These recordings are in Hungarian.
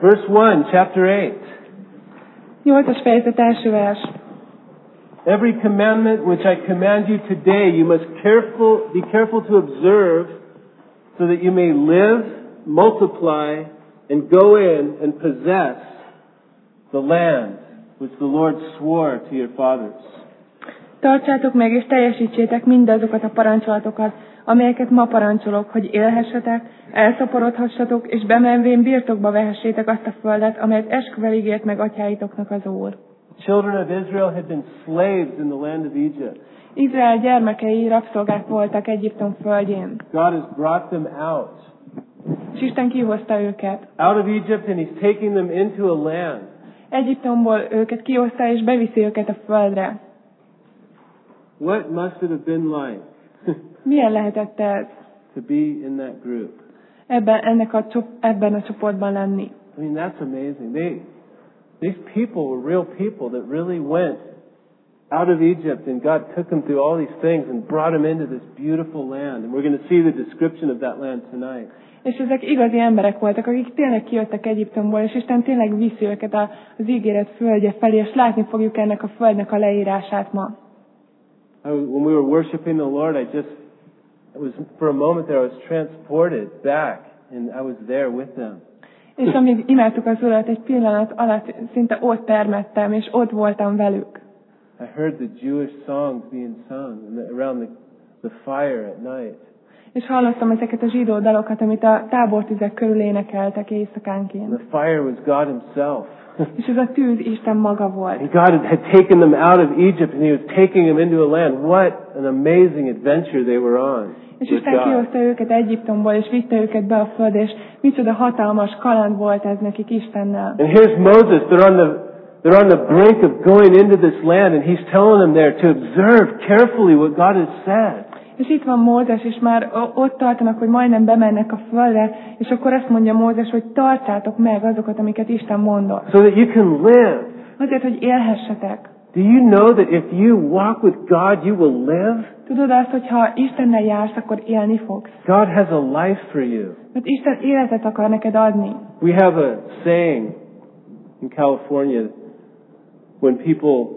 Verse 1, chapter 8. 8-as fejezet első vers. Every commandment which I command you today, you must be careful to observe, so that you may live, multiply, and go in and possess the land which the Lord swore to your fathers. Tartsátok meg és teljesítsétek mindazokat a parancsolatokat, amelyeket ma parancsolok, hogy élhessetek, elszaporodhassatok, és bemenvén birtokba vehessétek azt a földet, amelyet esküvel ígért meg atyáitoknak az Úr. Children of Israel had been slaves in the land of Egypt. Izrael gyermekei rabszolgák voltak Egyiptom földjén. God has brought them out. És Isten kihozta őket. Out of Egypt, and He's taking them into a land. Egyiptomból őket kihozta és beviszi őket a földre. What must it have been like Milyen lehetett ez? to be in that group? Ebben a csoportban lenni. I mean, that's amazing. These people were real people that really went out of Egypt, and God took them through all these things and brought them into this beautiful land. And we're going to see the description of that land tonight. És ezek igazi emberek voltak, akik tényleg kijöttek Egyiptomból, és Isten tényleg viszi őket az ígéret földje felé, és látni fogjuk ennek a földnek a leírását ma. When we were worshiping the Lord, for a moment there, I was transported back, and I was there with them. És amíg imádtuk az Urat, egy pillanat alatt szinte ott termettem, és ott voltam velük. I heard the Jewish songs being sung around the fire at night. És hallottam ezeket a zsidó dalokat, amit a tábortüzek körül énekeltek éjszakánként. The fire was God Himself. És ez a tűz Isten maga volt. And God had taken them out of Egypt, and He was taking them into a land. What an amazing adventure they were on. És Isten kihozta őket Egyiptomból, és vitte őket be a földre, és micsoda hatalmas kaland volt ez nekik Istennel. And here's Moses. They're on the brink of going into this land, and he's telling them there to observe carefully what God has said. És itt van Mózes, és már ott tartanak, hogy majdnem bemennek a földre, és akkor azt mondja Mózes, hogy tartsátok meg azokat, amiket Isten mondott. So that you can live. Azért, hogy élhessetek. Do you know that if you walk with God, you will live? Tudod azt, hogy ha Istennel jársz, akkor élni fogsz. God has a life for you. Mert Isten életet akar neked adni. We have a saying in California when people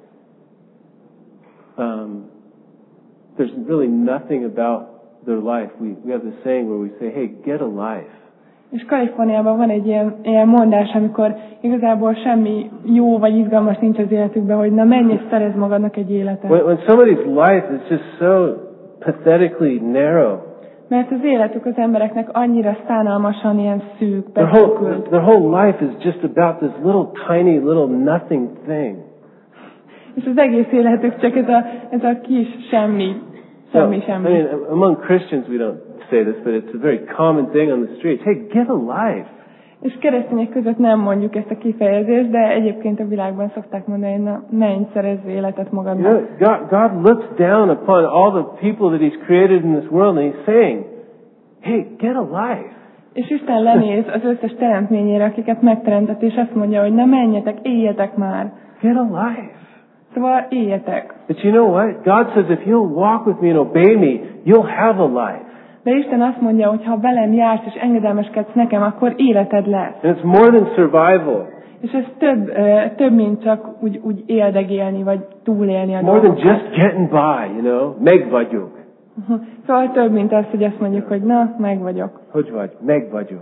there's really nothing about their life. We have this saying where we say, "Hey, get a life." És Kaliforniában van egy ilyen mondás, amikor igazából semmi jó vagy izgalmas nincs az életükben, hogy na menj és szerezd magadnak egy életet. When somebody's life is just so pathetically narrow. Mert az életük az embereknek annyira szánalmasan ilyen szűk, their whole life is just about this tiny little nothing thing. És az egész életük csak ez a kis semmi. Semmi. I mean, among Christians we don't say this, but it's a very common thing on the streets. Hey, get a life. És keresztények között nem mondjuk ezt a kifejezést, de egyébként a világban szokták mondani, hogy na, menj, szerezz életet magadnak. God looks down upon all the people that He's created in this world, and He's saying, hey, get a life. És Isten lenéz az összes teremtményére, akiket megteremtett, és azt mondja, hogy na menjetek, éljetek már. Get a life. Szóval éljetek. But you know what? God says if you'll walk with me and obey me, you'll have a life. De Isten azt mondja, hogy ha velem jársz és engedelmeskedsz nekem, akkor életed lesz. And it's more than survival. És ez több mint csak úgy éldegélni, vagy túlélni a dolgokat. More than just dolgokat. getting by, meg vagyok. Szóval több mint az, hogy azt mondjuk, hogy na, meg vagyok. Hogy vagy? Meg vagyok.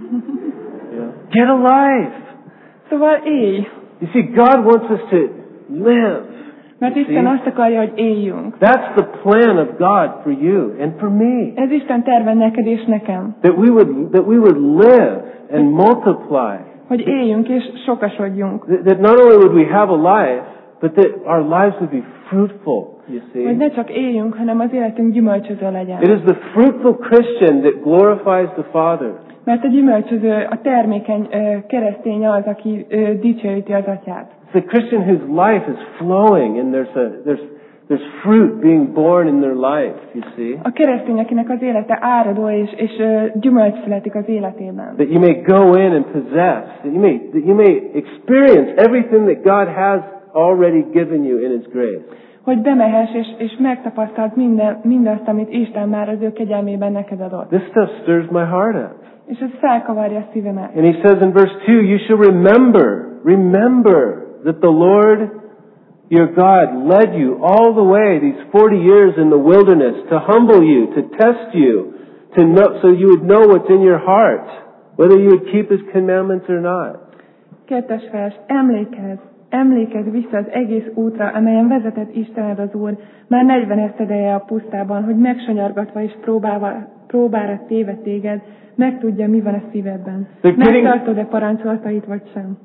Get a life. Szóval élj. You see, God wants us to live. Mert Isten azt akarja, hogy éljünk. That's the plan of God for you and for me. Ez Isten terve neked és nekem. That we would live and multiply. Hogy éljünk és sokasodjunk. That not only would we have a life, but that our lives would be fruitful. You see? Hogy ne csak éljünk, hanem az életünk gyümölcsöző legyen. It is the fruitful Christian that glorifies the Father. Mert a gyümölcsöző, a termékeny keresztény az, aki dicsőíti az Atyát. It's a Christian whose life is flowing and there's fruit being born in their life, you see. A keresztény, akinek az élete áradó és gyümölcs születik az életében. That you may go in and possess, that you may experience everything that God has already given you in His grace. Hogy bemehess és megtapasztalt mindazt, amit Isten már az ő kegyelmében neked adott. This stuff stirs my heart up. És ez felkavarja a szívemet. And he says in verse 2, you shall remember that the Lord your God led you all the way these 40 years in the wilderness to humble you, to test you, to know, so you would know what's in your heart, whether you would keep his commandments or not. 2. vers. Emlékezz vissza az egész útra, amelyen vezetett Istened az Úr, már 40 esztendeje a pusztában, hogy megsanyargatva és próbára téve téged, megtudja, mi van a szívedben. Megtartod-e parancsolatait, vagy sem?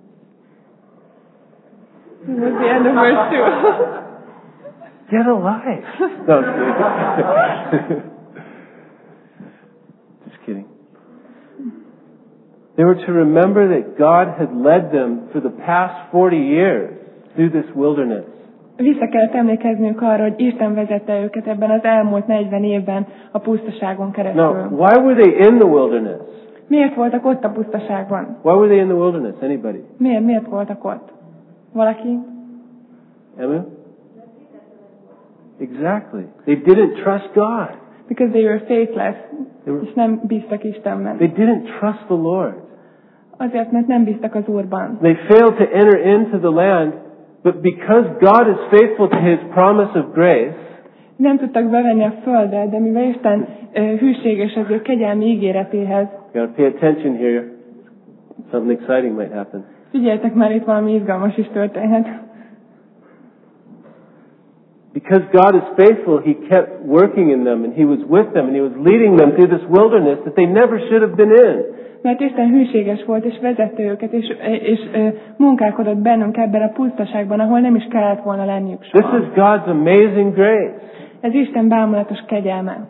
It was the end of verse 2. Get a life. No, I'm kidding. Just kidding. They were to remember that God had led them for the past 40 years through this wilderness. Vissza kellett emlékezniük arra, hogy Isten vezette őket ebben az elmúlt 40 évben a pusztaságon keresztül. Now, why were they in the wilderness? Miért voltak ott a pusztaságban? Why were they in the wilderness? Anybody? Miért voltak ott? Valaki? Emma? Exactly. They didn't trust God. Because they were faithless. És nem bíztak Istenben. They didn't trust the Lord. Azért, mert nem bíztak az Úrban. They failed to enter into the land, but because God is faithful to his promise of grace, nem tudtak bevenni a földre, de mivel Isten hűséges az ő kegyelmi ígéretéhez. You gotta pay attention here. Something exciting might happen. Figyeljetek, már itt valami izgalmas is történhet. Because God is faithful, he kept working in them, and he was with them, and he was leading them through this wilderness that they never should have been in. Mert Isten hűséges volt, és vezette őket, és munkálkodott bennünk ebben a pusztaságban, ahol nem is kellett volna lenniük soha. This is God's amazing grace. Ez Isten bámulatos kegyelme.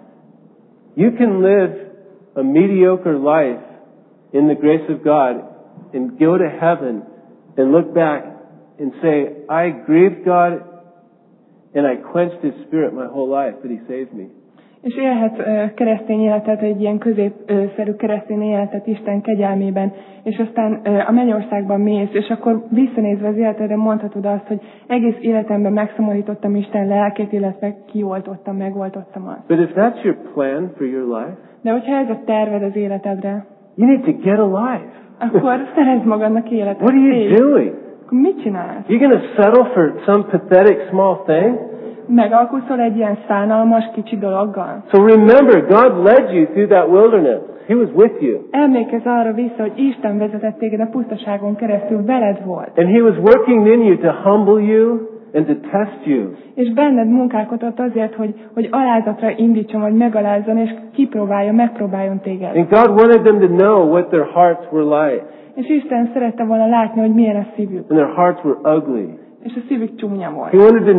You can live a mediocre life in the grace of God and go to heaven and look back and say, I grieved God and I quenched his spirit my whole life, but he saved me. És élhet keresztény életet, egy ilyen középszerű keresztény életet Isten kegyelmében, és aztán a mennyországban mész, és akkor visszanézve az életedre mondhatod azt, hogy egész életemben megszomorítottam Isten lelkét, illetve kioltottam, megoltottam azt. But if that's your plan for your life, de hogyha ez a terved az életedre, you need to get a life. Akkor szerezd magadnak életet. What are you doing? Akkor mit csinálsz? You're going to settle for some pathetic small thing? Megalkuszol egy ilyen szánalmas kicsi dologgal? So remember, God led you through that wilderness. He was with you. Emlékezz arra vissza, hogy Isten vezetett téged a pusztaságon keresztül, veled volt. And he was working in you to humble you and to test you. És benned munkálkodott azért, hogy alázatra indítson, vagy megalázzon, és kipróbáljon, megpróbáljon téged. And God wanted them to know what their hearts were like. És Isten szerette volna látni, hogy milyen a szívük. And their hearts were ugly. És a szívük csúnya volt. He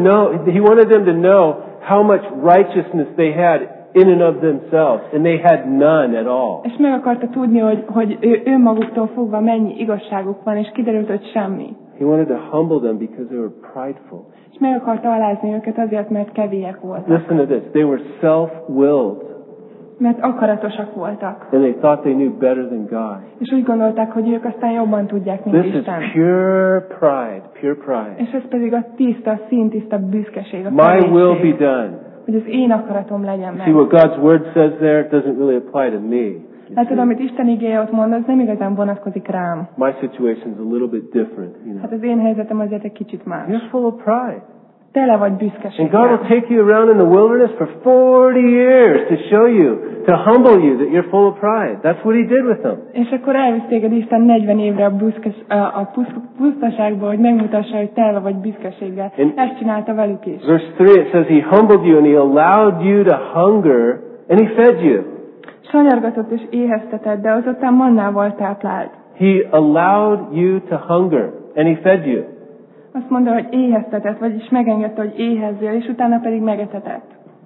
wanted them to know how much righteousness they had in and of themselves, and they had none at all. És meg akarta tudni, hogy önmaguktól fogva mennyi igazságuk van, és kiderült, hogy semmi. He wanted to humble them because they were prideful. És meg akarta alázni őket azért, mert kevélyek voltak. Listen to this. They were self-willed. Mert akaratosak voltak. And they thought they knew better than God. És úgy gondolták, hogy ők aztán jobban tudják, mint This Isten. is pure pride, pure pride. És ez pedig a tiszta, színtiszta büszkeség, a My will be done. hogy az én akaratom legyen meg. See what God's word says there doesn't really apply to me. Látod, amit Isten igéje ott mond, az nem igazán vonatkozik rám. My situation's a little bit different, you know. Hát az én helyzetem azért egy kicsit más. You're full of pride. Tele vagy And büszkeséggel. God will take you around in the wilderness for 40 years to show you, to humble you that you're full of pride. That's what he did with them. És akkor elvisz téged Isten 40 évre a pusztaságba, hogy megmutassa, hogy tele vagy büszkeséggel. Ezt csinálta velük is. Verse 3, it says he humbled you and he allowed you to hunger and he fed you. Sanyargatott és éheztetett, de azután mannával táplált. He allowed you to hunger and he fed you. Azt mondta, hogy éheztetett, vagyis megengedte, hogy éhezzél, és utána pedig megetetett.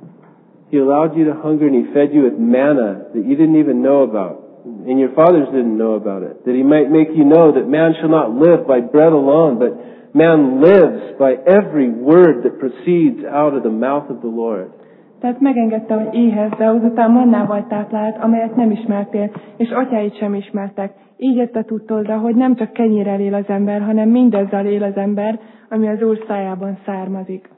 He allowed you to hunger and he fed you with manna that you didn't even know about. And your fathers didn't know about it. That he might make you know that man shall not live by bread alone, but man lives by every word that proceeds out of the mouth of the Lord. Tehát megengedte, hogy éhez, de azután mannával táplált, amelyet nem ismertél, és atyáid sem ismertek. Így jött a tudtodra, hogy nem csak kenyérrel él az ember, hanem mindazzal él az ember, ami az Úr szájában származik.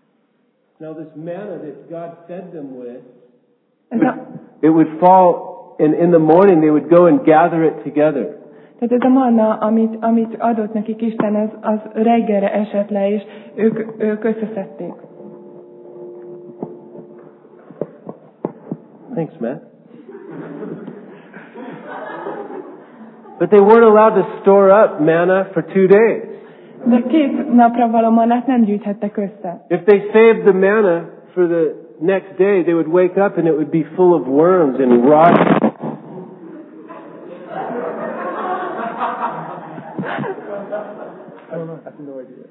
Now this manna that God fed them with, it would fall and in the morning they would go and gather it together. Tehát ez a manna, amit adott nekik Isten, az reggelre esett le, és ők összeszedték. Thanks, Matt. But they weren't allowed to store up manna for 2 days. De 2 napra való mannát nem gyűjthettek össze. If they saved the manna for the next day, they would wake up and it would be full of worms and rot. I don't know. I have no idea.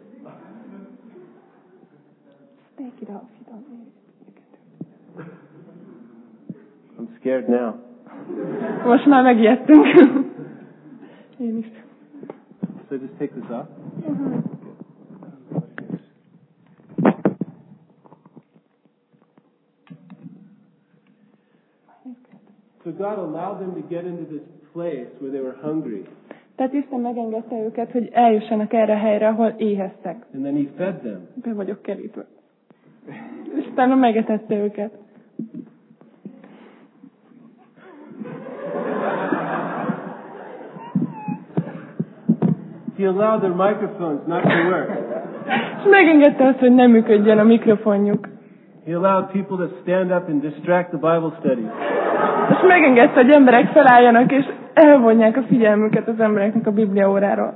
Take it off. You don't need it. I'm scared now. Most már megijedtünk. Én is. So just take this off? So God allowed them to get into this place where they were hungry. Tehát Isten megengedte őket, hogy eljussanak erre a helyre, ahol éheztek. And then He fed them. Be vagyok kerítve. Isten megetette őket. He allowed their microphones not to work. És megengedte azt, hogy nem működjön a mikrofonjuk. He allowed people to stand up and distract the Bible studies. És megengedte, hogy emberek felálljanak, és elvonják a figyelmüket az embereknek a bibliaóráról.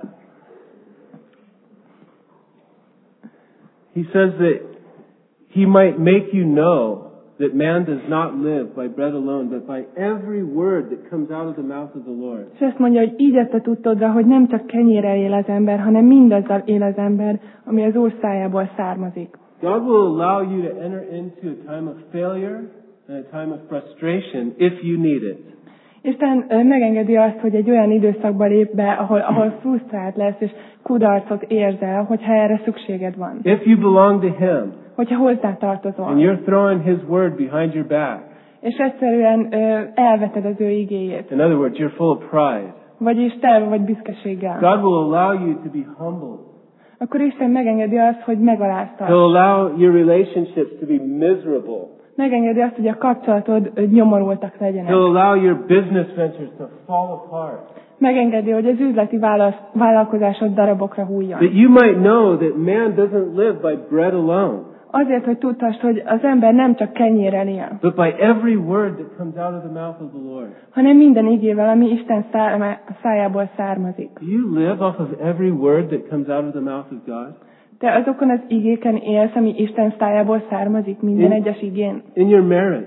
He says that He might make you know that man does not live by bread alone, but by every word that comes out of the mouth of the Lord. És ezt mondja, hogy így ezt tudtodra, hogy nem csak kenyérrel él az ember, hanem mindazzal él az ember, ami az Úr szájából származik. God will allow you to enter into a time of failure and a time of frustration if you need it. Isten megengedi azt, hogy egy olyan időszakba lép be, ahol frusztrált lesz, és kudarcot érzel, hogyha erre szükséged van. If you belong to Him, hogyha hozzá tartozol. and you're throwing His word behind your back. És egyszerűen elveted az ő igéjét. In other words, you're full of pride. Vagyis tele vagy büszkeséggel. God will allow you to be humbled. Akkor Isten megengedi azt, hogy megaláztat. He'll allow your relationships to be miserable. Megengedi azt, hogy a kapcsolatod nyomorultak legyenek. He'll allow your business ventures to fall apart. Megengedi, hogy az üzleti vállalkozásod darabokra hulljon. That you might know that man doesn't live by bread alone. Azért, hogy tudhassd, hogy az ember nem csak kenyérrel él, but by every word that comes out of the mouth of the Lord. hanem minden igével, ami Isten szájából származik. Do you live off of every word that comes out of the mouth of God? Te azokon az igéken élsz, ami Isten szájából származik, minden egyes igén. In your marriage.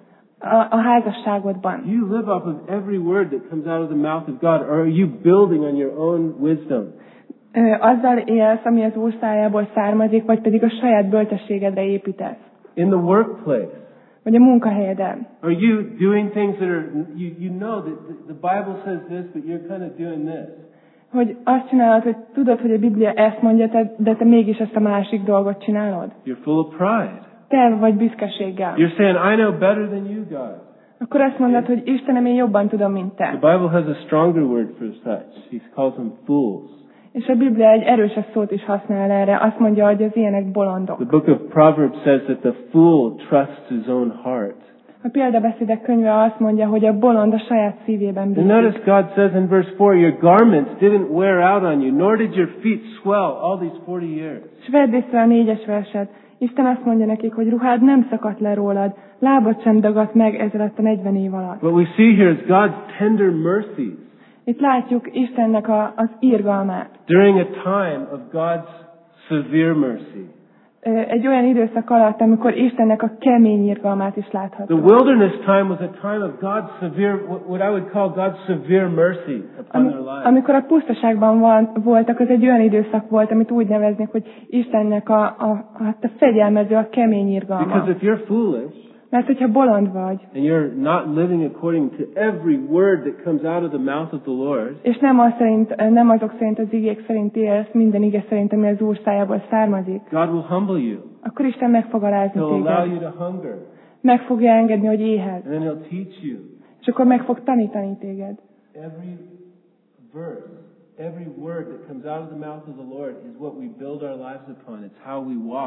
A házasságodban. Do you live off of every word that comes out of the mouth of God, or are you building on your own wisdom? Azzal élsz, ami az Úr szájából származik, vagy pedig a saját bölcsességedre építesz. In the workplace. Vagy a munkahelyeden. Are you doing things that are, you know that the Bible says this, but you're kind of doing this? Hogy azt csinálod, hogy tudod, hogy a Biblia ezt mondja, de te mégis ezt a másik dolgot csinálod. You're full of pride. Te vagy büszkeséggel. You're saying, I know better than you, God. Akkor azt mondod, hogy Istenem, én jobban tudom, mint te. The Bible has a stronger word for such. He calls them fools. És a Biblia egy erősebb szót is használ erre. Azt mondja, hogy az ilyenek bolondok. The book of Proverbs says that the fool trusts his own heart. A példabeszédek könyve azt mondja, hogy a bolond a saját szívében bízik. And notice God says in verse 4, your garments didn't wear out on you, nor did your feet swell all these 40 years. És vedd észre a 4-es verset. Isten azt mondja nekik, hogy ruhád nem szakadt le rólad, lábad sem dagadt meg ezelőtt a 40 év alatt. What we see here is God's tender mercies. Itt látjuk Istennek az irgalmát. During a time of God's severe mercy. Egy olyan időszak alatt, amikor Istennek a kemény irgalmát is látható. The wilderness time was a time of God's severe, what I would call God's severe mercy upon their lives. Amikor a pusztaságban voltak, az egy olyan időszak volt, amit úgy neveznék, hogy Istennek a fegyelmező, a kemény irgalma. Because if you're foolish, mert hogyha bolond vagy, and you're not living according to every word that comes out of the mouth of the Lord, és nem azok szerint az igék szerint élsz, minden ige szerint, ami az Úr szájából származik, God will humble you. Akkor Isten meg fog alázni He'll allow téged. you to hunger. Meg fogja engedni, hogy éhezz. And then He'll teach you. És akkor meg fog tanítani téged. Every verse, every word that comes out of the mouth of the Lord is what we build our lives upon. It's how we walk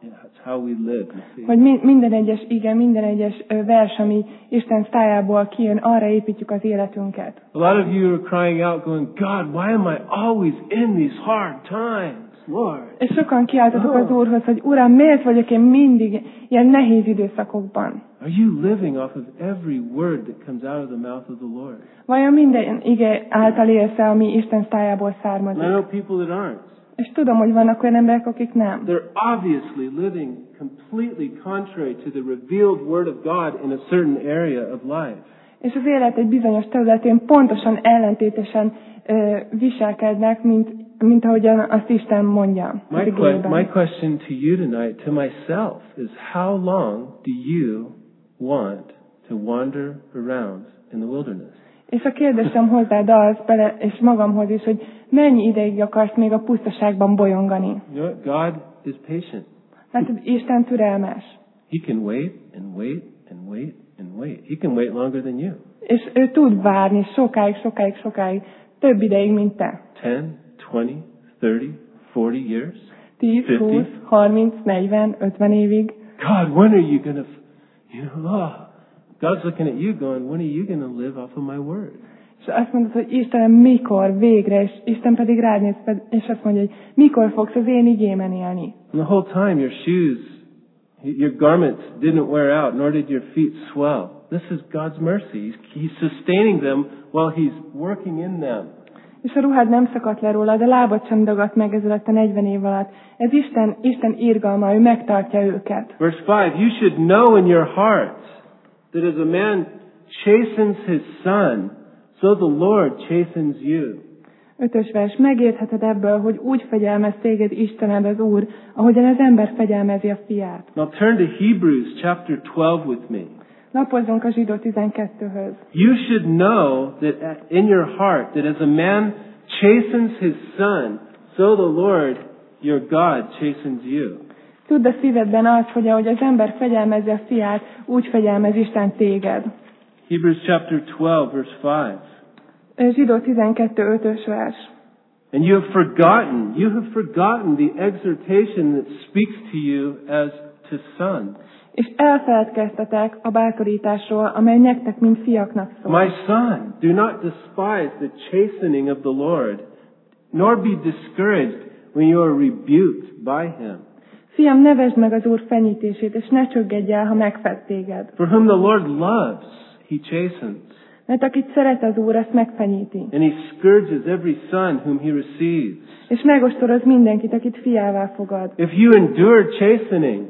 It's how we live. You see? Hogy minden egyes ige, minden egyes vers, ami Isten szájából kijön, arra építjük az életünket. A lot of you are crying out, going, God, why am I always in these hard times, Lord? És sokan kiáltatok az Úrhoz, hogy Uram, miért vagyok én mindig ilyen nehéz időszakokban? Are you living off of every word that comes out of the mouth of the Lord? Vajon minden ige által élsz-e, ami Isten szájából származik? And I know people that aren't. És tudom, hogy vannak olyan emberek, akik nem. They're obviously living completely contrary to the revealed Word of God in a certain area of life. És az élet egy bizonyos területén pontosan ellentétesen viselkednek, mint ahogyan azt Isten mondja. My question to you tonight, to myself, is how long do you want to wander around in the wilderness? És a kérdésem hozzád az, és magamhoz is, hogy mennyi ideig akarsz még a pusztaságban bolyongani? You know what? God is patient. Mert Isten türelmes. He can wait and wait and wait and wait. He can wait longer than you. És ő tud várni sokáig, több ideig, mint te. 10, 20, 30, 40 years? 10, 20, 30, 40, 50 évig. God, when are you going to, God's looking at you going, when are you going to live off of my word? És azt mondod, hogy Istenem, mikor, végre, és Isten pedig rád néz, és azt mondja, hogy mikor fogsz az én igémen élni. And the whole time your shoes, your garments didn't wear out, nor did your feet swell. This is God's mercy. He's sustaining them while He's working in them. És a ruhád nem szakadt le róla, de lábad sem dagadt meg ez alatt a 40 év alatt. Ez Isten irgalma, ő megtartja őket. Verse 5, you should know in your hearts that as a man chastens his son, so the Lord chastens you. 5. vers, megértheted ebből, hogy úgy fegyelmez téged Istened az Úr, ahogyan az ember fegyelmezi a fiát. Now turn to Hebrews chapter 12 with me. Lapozzunk a Zsidó 12-höz. You should know that in your heart that as a man chastens his son, so the Lord your God chastens you. Tudd a szívedben azt, hogy ahogy az ember fegyelmezi a fiát, úgy fegyelmez Isten téged. Hebrews chapter 12 verse 5. Zsidó 12, 5-ös vers. And you have forgotten the exhortation that speaks to you as to sons. És elfeledkeztetek a bátorításról, amely nektek, mint fiaknak szól. My son, do not despise the chastening of the Lord, nor be discouraged when you are rebuked by Him. Fiam, ne vesd meg az Úr fenyítését, és ne csöggedj el, ha megfed téged. For whom the Lord loves, He chastens. Mert akit szeret az Úr, ezt megfenyíti. And He scourges every son whom He receives. És megostoroz mindenkit, akit fiává fogad. If you endure chastening,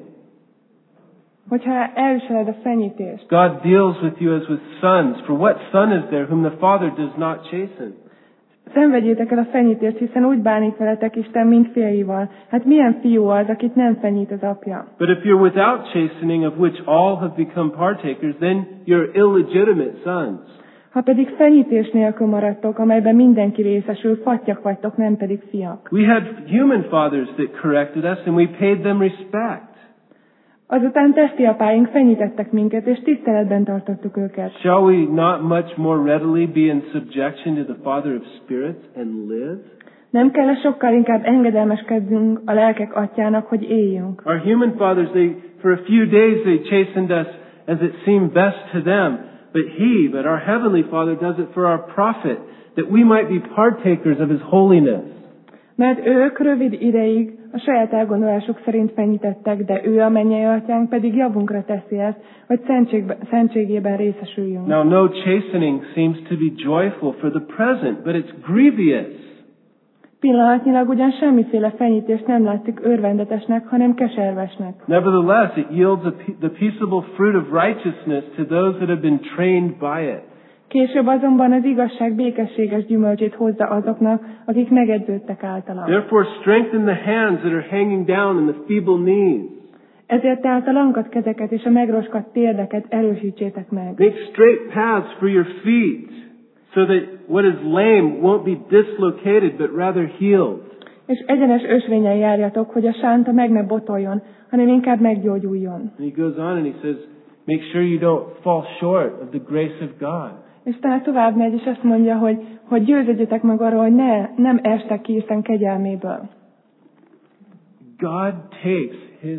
hogyha elviseled a fenyítést, God deals with you as with sons. For what son is there whom the Father does not chasten? Szenvedjétek el a fenyítést, hiszen úgy bánik veletek Isten, mint fiaival. Hát milyen fiú az, akit nem fenyít az apja? But if you're without chastening, of which all have become partakers, then you're illegitimate sons. Ha pedig fenyítés nélkül maradtok, amelyben mindenki részesül, fattyak vagytok, nem pedig fiak. We had human fathers that corrected us, and we paid them respect. Azután testi apáink fenyítettek minket, és tiszteletben tartottuk őket. Shall we not much more readily be in subjection to the Father of spirits and live? Nem kell sokkal inkább engedelmeskednünk a lelkek atyának, hogy éljünk. Our human fathers, for a few days they chastened us as it seemed best to them, but our heavenly Father does it for our profit, that we might be partakers of His holiness. Mert ők rövid ideig a saját elgondolásuk szerint fenyítettek, de ő a mennyei atyánk pedig javunkra teszi ezt, hogy szentségében részesüljünk. Now no chastening seems to be joyful for the present, but it's grievous. Pillanatnyilag ugyan semmiféle fenyítés nem látszik örvendetesnek, hanem keservesnek. Nevertheless, it yields the peaceable fruit of righteousness to those that have been trained by it. Később azonban az igazság békességes gyümölcsét hozza azoknak, akik megedződtek általa. Therefore strengthen the hands that are hanging down and the feeble knees. Ezért tehát a lankadt kezeket és a megroskadt térdeket erősítsétek meg. Make straight paths for your feet, so that what is lame won't be dislocated, but rather healed. És egyenes ösvényen járjatok, hogy a sánta meg ne botoljon, hanem inkább meggyógyuljon. And he goes on and he says, make sure you don't fall short of the grace of God. És talán tovább megy, és azt mondja, hogy győződjetek meg arról, hogy nem estek ki Isten kegyelméből. God takes His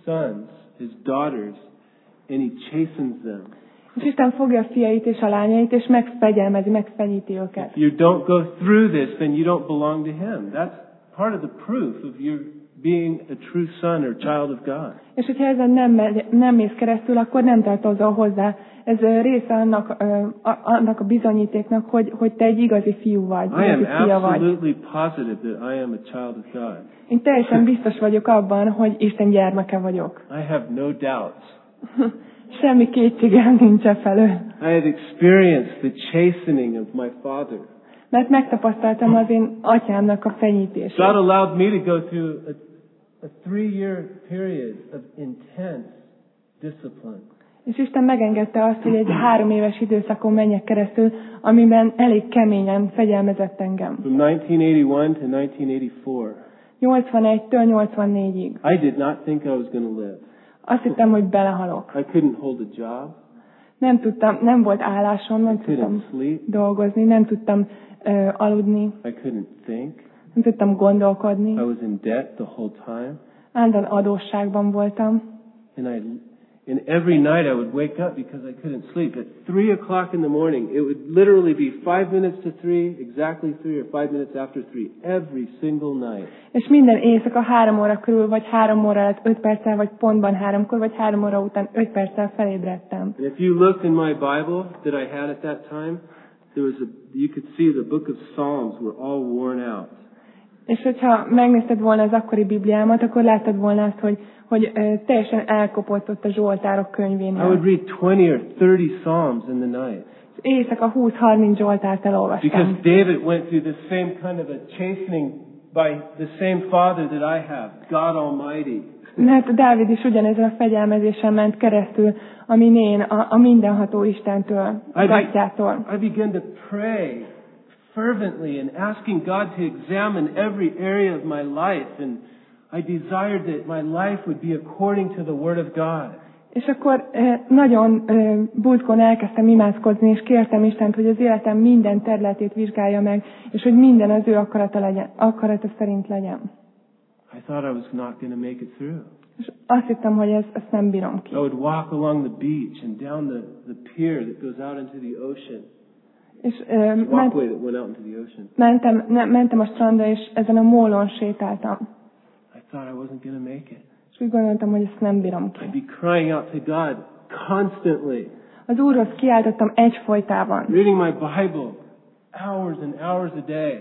sons, his daughters, and he chastens them. És Isten fogja a fiait és a lányait, és megfegyelmezi, megfenyíti őket. If you don't go through this, then you don't belong to him. That's part of the proof of your being a true son or child of God. És hogyha ezen nem mész keresztül, akkor nem tartozol hozzá. Ez része annak a bizonyítéknak, hogy te egy igazi fiú vagy, igazi fia vagy. I am absolutely positive that I am a child of God. Én teljesen biztos vagyok abban, hogy Isten gyermeke vagyok. I have no doubts. Semmi kétségem nincs felől. I have experienced the chastening of my father. Mert megtapasztaltam az én atyámnak a fenyítését. God allowed me to go through a 3-year period of intense discipline. És Isten megengedte azt, hogy egy 3 éves időszakon menjek keresztül, amiben elég keményen fegyelmezett engem. From 1981 to 1984. 81-től 84-ig. I did not think I was going to live. Azt hittem, hogy belehalok. I couldn't hold a job. Nem volt állásom, nem tudtam dolgozni, nem tudtam aludni. I couldn't think. Nem tudtam gondolkodni. I was in debt the whole time. Állandóan adósságban voltam. And every night I would wake up because I couldn't sleep. At 3 o'clock in the morning, it would literally be 5 minutes to 3, exactly 3 or 5 minutes after 3, every single night. És minden éjszaka 3 óra körül, vagy 3 óra előtt 5 perccel, vagy pontban 3-kor, vagy 3 óra után 5 perccel felébredtem. And if you looked in my Bible that I had at that time, you could see the book of Psalms were all worn out. És hogyha megnézted volna az akkori Bibliámat, akkor láttad volna azt, hogy teljesen elkopott ott a Zsoltárok könyvénél. I would read 20 or 30 Psalms in the night. Éjszaka 20-30 Zsoltárt elolvastam. Because David went through the same kind of a chastening by the same Father that I have, God Almighty. Mert Dávid is ugyanezen a fegyelmezésen ment keresztül, amin én a mindenható Istentől, az Atyától. I began to pray fervently and asking God to examine every area of my life, and I desired that my life would be according to the Word of God. És akkor nagyon buzgón elkezdtem imádkozni, és kértem Istent, hogy az életem minden területét vizsgálja meg, és hogy minden az ő akarata szerint legyen. I thought I was not going to make it through. És azt hittem, hogy ezt nem bírom ki. I would walk along the beach and down the pier that goes out into the ocean. És walkway that went out into the ocean. mentem a strandra, és ezen a mólon sétáltam. I thought I wasn't going to make it. És úgy gondoltam, hogy ezt nem bírom ki. I'd be crying out to God constantly. Az Úrhoz kiáltottam egyfolytában. Reading my Bible hours and hours a day.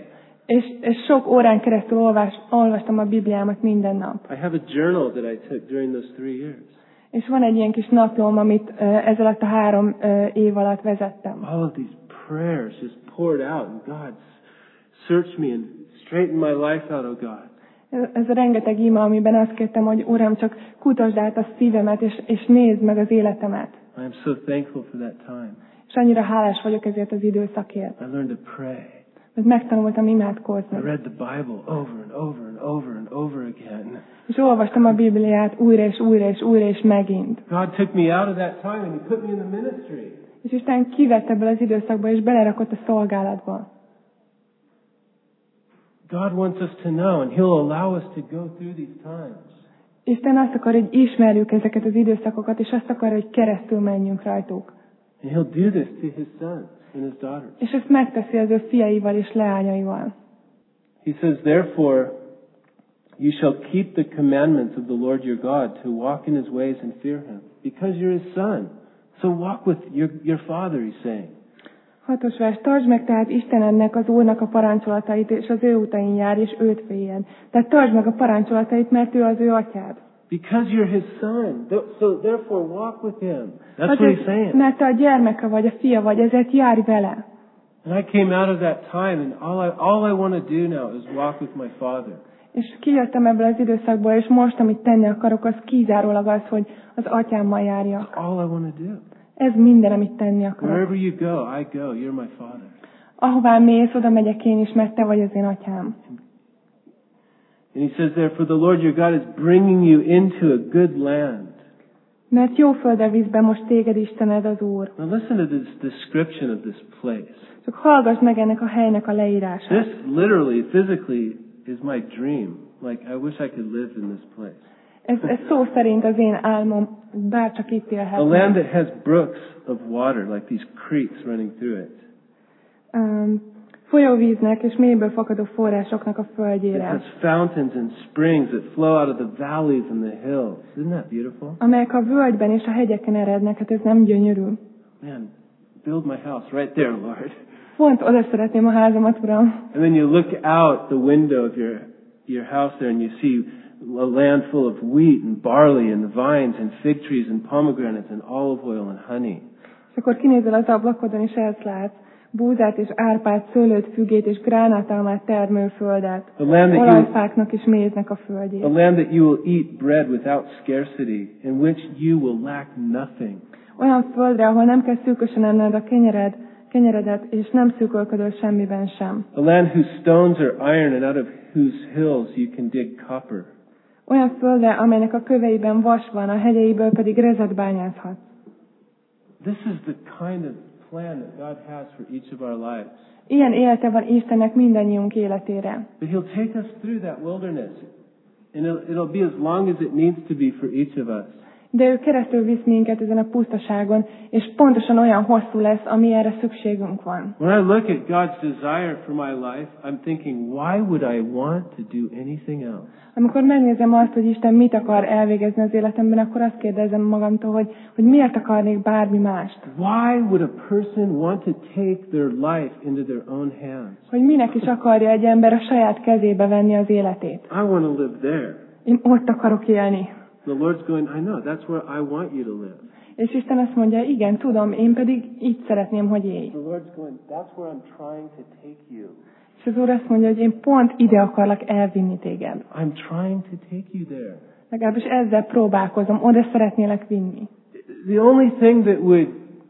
És sok órán keresztül olvastam a Bibliámat minden nap. I have a journal that I took during those 3 years. És van egy ilyen kis naplóm, amit ez alatt a 3 év alatt vezettem. All of these prayers just poured out, and God searched me and straightened my life out, oh God. Ez a rengeteg ima, amiben azt kértem, hogy Uram, csak kutasd át a szívemet, és nézd meg az életemet. I am so thankful for that time. És annyira hálás vagyok ezért az időszakért. I learned to pray. Mert megtanultam imádkozni. I read the Bible over and over and over and over again. És olvastam a Bibliát újra és újra és újra és megint. God took me out of that time and He put me in the ministry. És Isten kivett ebből az időszakból, és belerakott a szolgálatba. God wants us to know, and He'll allow us to go through these times. Isten azt akar, hogy ismerjük ezeket az időszakokat, és azt akar, hogy keresztül menjünk rajtuk. And He'll do this to His sons and His daughters. És ezt megteszi az ő fiaival és leányaival. He says, therefore, you shall keep the commandments of the Lord your God to walk in His ways and fear Him, because you're His son. So walk with your father, He's saying. 6. vers. Tartsd meg tehát Istenednek, az Úrnak a parancsolatait, és az ő utain jár, és őt féljed. Tehát tartsd meg a parancsolatait, mert ő az ő atyád. Because you're His son. So therefore walk with Him. That's what He's saying. Mert te a gyermeke vagy, a fia vagy, ezért járj vele. And I came out of that time, and all I want to do now is walk with my Father. És kijöttem ebből az időszakból, és most, amit tenni akarok, az kizárólag az, hogy az atyámmal járjak. That's all I want to do. Ez minden, amit tenni akarok. Wherever you go, I go. You're my Father. Ahová mész, oda megyek én is, mert te vagy az én atyám. And He says there, for the Lord your God is bringing you into a good land. Mert jó földre visz be most téged Istened az Úr. Now listen to this description of this place. Csak hallgass meg ennek a helynek a leírását. This literally, physically, is my dream. Like, I wish I could live in this place. Ez szó szerint az én álmom, bárcsak itt A land élhetnék. that has brooks of water, like these creeks running through it. Folyóvíznek és mélyből fakadó forrásoknak a It földjére, has fountains and springs that flow out of the valleys and the hills. Isn't that beautiful? amelyek a völgyben és a hegyeken erednek. Hát ez nem gyönyörű. Man, build my house right there, Lord. Pont oda szeretném a házamat, Uram. And then you look out the window of your house there and you see a land full of wheat and barley and vines and fig trees and pomegranates and olive oil and honey. És akkor kinézel az ablakodon, és ezt látsz. Búzát és árpát, szőlőt, fügét és gránátalmát termő földet. Olajfáknak és méznek a földjét. A land that you will eat bread without scarcity, in which you will lack nothing. Olyan földre, ahol nem kell szűkösen enned a kenyeredet, és nem szűkölködöl semmiben sem. A land whose stones are iron and out of whose hills you can dig copper. Olyan földre, amelynek a köveiben vas van, a hegyeiből pedig rezet bányászhat. This is the kind of plan that God has for each of our lives. Ilyen élete van Istennek mindannyiunk életére. But He'll take us through that wilderness. And it'll be as long as it needs to be for each of us. De ő keresztül visz minket ezen a pusztaságon, és pontosan olyan hosszú lesz, ami erre szükségünk van. When I look at God's desire for my life, I'm thinking, why would I want to do anything else? Amikor megnézem azt, hogy Isten mit akar elvégezni az életemben, akkor azt kérdezem magamtól, hogy miért akarnék bármi mást? Why would a person want to take their life into their own hands? Hogy minek is akarja egy ember a saját kezébe venni az életét? I want to live there. Én ott akarok élni. The Lord's going, I know, that's where I want you to live. És Isten azt mondja, igen, tudom, én pedig így szeretném, hogy élj. The Lord's going, that's where I'm trying to take you. És az Úr azt mondja, hogy én pont ide akarlak elvinni téged. I'm trying to take you there. Legalábbis ezzel próbálkozom, oda szeretnélek vinni. The only thing that would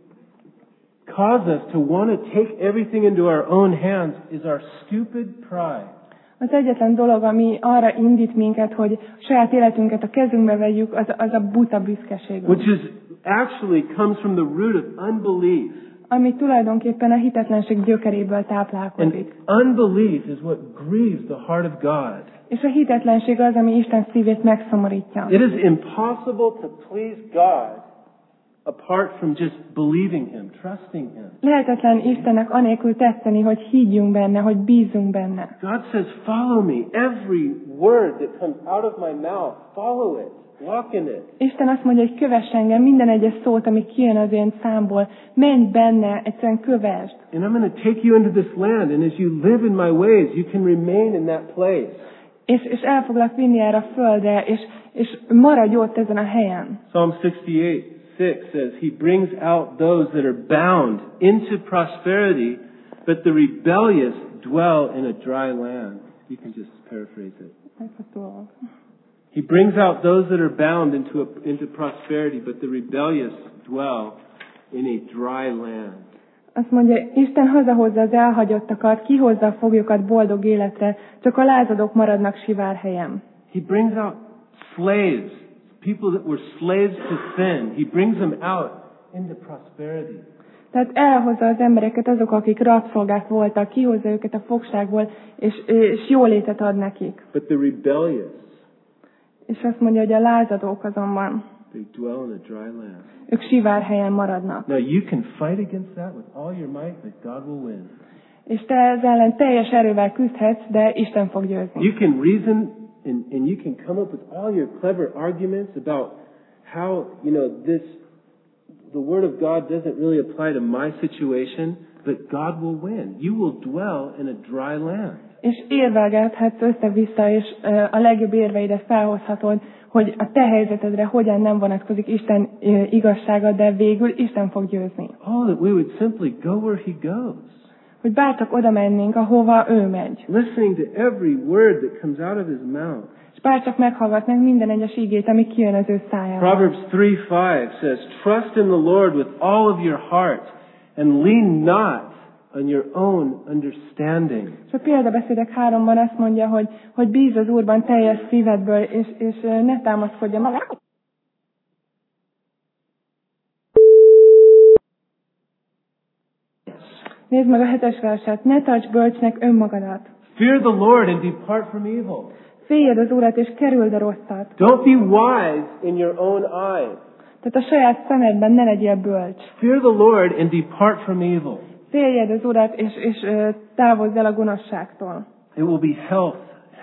cause us to want to take everything into our own hands is our stupid pride. Az egyetlen dolog, ami arra indít minket, hogy saját életünket a kezünkbe vegyük, az a buta büszkeségünk. Which is actually comes from the root of unbelief. Ami tulajdonképpen a hitetlenség gyökeréből And táplálkozik. unbelief is what grieves the heart of God. És a hitetlenség az, ami Isten szívét megszomorítja. It is impossible to please God apart from just believing Him, trusting Him. Lehetetlen Istennek anélkül tetszeni, hogy higgyünk benne, hogy bízzunk benne. God says, follow me. Every word that comes out of my mouth, follow it. Walk in it. Isten azt mondja, hogy kövess engem, minden egyes szót, ami kijön az én számból, menj benne, egyszerűen kövesd. And I'm going to take you into this land, and as you live in my ways, you can remain in that place. És el foglak vinni erre a földre, és maradj ott ezen a helyen. Psalm 68:6 says, He brings out those that are bound into prosperity, but the rebellious dwell in a dry land. You can just paraphrase it. He brings out those that are bound into prosperity, but the rebellious dwell in a dry land. Azt mondja, Isten hazahozza az elhagyottakat, kihozza a foglyokat boldog életre, csak a lázadók maradnak sivárhelyen. He brings out slaves, people that were slaves to sin. He brings them out into prosperity. Tehát elhozza az embereket, azok, akik rabszolgák voltak, kihozza őket a fogságból, és jólétet ad nekik. But the rebellious, és azt mondja, hogy a lázadók azonban, they dwell in a dry land. Ők sivárhelyen maradnak. Now you can fight against that with all your might, but God will win. És te ez ellen teljes erővel küzdhetsz, de Isten fog győzni. You can reason and you can come up with all your clever arguments about how, the Word of God doesn't really apply to my situation, but God will win. You will dwell in a dry land. És érvelgethetsz össze-vissza, és a legjobb érveidet felhozhatod, hogy a te helyzetedre hogyan nem vonatkozik Isten igazsága, de végül Isten fog győzni. Oh, that we would simply go where He goes. Hogy bárcsak oda mennénk, ahova ő megy. Listening to every word that comes out of His mouth. És bárcsak meghallgatnánk minden egyes igét, ami kijön az ő szájából. Proverbs 3:5 says, "Trust in the Lord with all of your heart, and lean not on your own understanding." És a példabeszédek 3-ban azt mondja, hogy bízz az Úrban teljes szívedből, és ne támaszkodj magad. Nézd meg a 7-es verset. Ne tarts bölcsnek önmagadat. Fear the Lord and depart from evil. Féljed az Urat, és kerüld a rosszat. Don't be wise in your own eyes. Tehát a saját szemedben ne legyél bölcs. Fear the Lord and depart from evil. Féljed az Urat, és távozz el a gonoszságtól. It will be health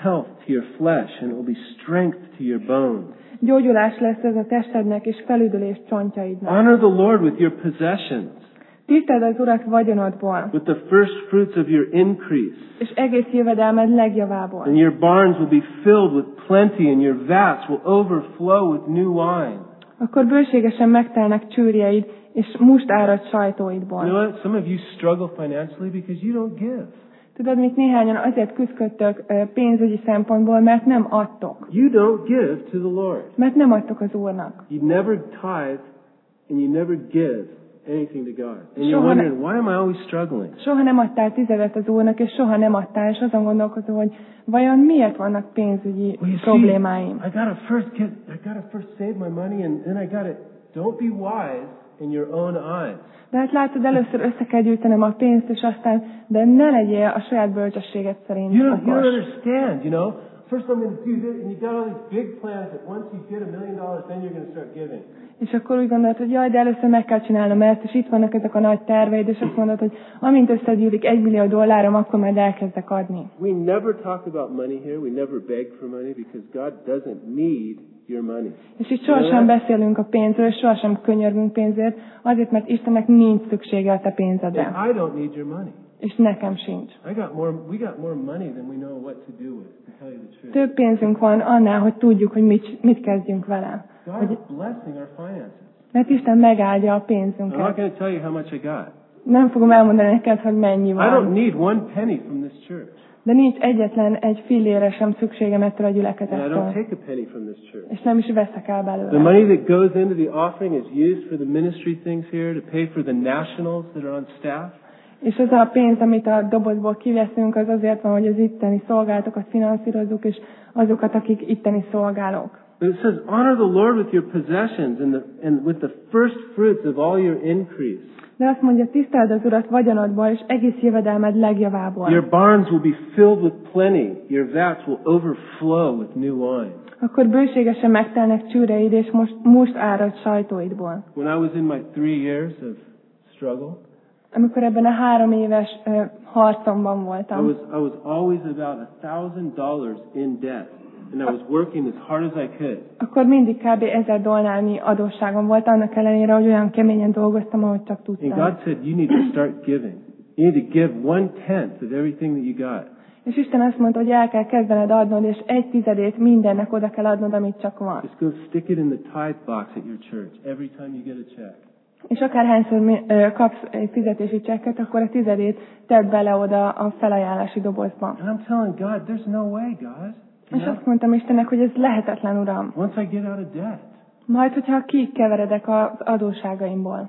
to your flesh, and it will be strength to your bones. Gyógyulás lesz ez a testednek, és felüdülés csontjaidnak. Honor the Lord with your possessions, Tiszteld az Urat vagyonodból, with the first fruits of your increase. és egész jövedelmed legjavából. And your barns will be filled with plenty, and your vats will overflow with new wine. Akkor bőségesen megtelnek csőrjeid, és must árad sajtóidból. You know what? Some of you struggle financially because you don't give. Tudod, mit néhányan azért küzdködtök pénzügyi szempontból, mert nem adtok. You don't give to the Lord. Mert nem adtok az Úrnak. You never tithe, and you never give anything to God. And you're Soha wondering, why am I always struggling? Soha nem adtál tizedet az Úrnak, és soha nem adtál, és azon gondolkozol, hogy vajon miért vannak pénzügyi Well, you problémáim. see, I gotta first save my money, and then I gotta. Don't be wise in your own eyes. De hát látod, először össze kell gyűjtenem a pénzt, és aztán, de ne legyél a saját bölcsességet szerint You don't okos. understand, you know. First I'm going to do this, and you got all these big plans that once you get $1 million, then you're going to start giving. És akkor úgy gondolod, hogy jaj, de először meg kell csinálnom ezt, és itt vannak ezek a nagy terveid, és azt mondod, hogy amint összegyűlik $1 millió, akkor majd elkezdek adni. We never talk about money here. We never beg for money because God doesn't need your money. És itt sohasem beszélünk a pénzről, és sohasem könyörgünk pénzért, azért, mert Istennek nincs szüksége a te pénzedre. And I don't need your money. És nekem sincs. We got more money than we know what to do with, to tell you the truth. Több pénzünk van annál, hogy tudjuk, hogy mit kezdjünk vele. God's blessing our finances. Mert Isten megáldja a I'm not pénzünket. going to tell you how much I got. Nem fogom elmondani neked, hogy mennyi I don't van. need one penny from this church. De nincs egyetlen egy fillére sem szükségem ettől a And I don't gyülekezettől. take a penny from this church. És nem is veszek el The belőle. money that goes into the offering is used for the ministry things here, to pay for the nationals that are on staff. És az a pénz, amit a dobozból kiveszünk, az azért van, hogy az itteni szolgálatokat finanszírozzuk, és azokat, akik itteni szolgálók. But it says, honor the Lord with your possessions and with the first fruits of all your increase. De azt mondja, tiszteld az Urat vagyonodból, és egész jövedelmed legjavából. Your barns will be filled with plenty. Your vats will overflow with new wine. Akkor bőségesen megtelnek csőreid, és most árad sajtóidból. When I was in my 3 years of struggle, Amikor ebben a 3 éves harcomban voltam, I was always about $1,000 in debt, and I was working as hard as I could. akkor mindig kb. $1000 adósságom volt, annak ellenére, hogy olyan keményen dolgoztam, ahogy csak And tudtam. God said, you need to start giving. You need to give 1/10 of everything that you got. És Isten azt mondta, hogy el kell kezdened adnod, és 1/10 mindennek oda kell adnod, amit csak van. Just go stick it in the tithe box at your church every time you get a check. És akárhányszor kapsz egy fizetési csekket, akkor a 10-ét tedd bele oda a felajánlási dobozba. And I'm telling God, there's no way, God. You És know? azt mondtam Istennek, hogy ez lehetetlen, Uram. Once I get out of debt. Majd, hogyha kikeveredek az adósságaimból.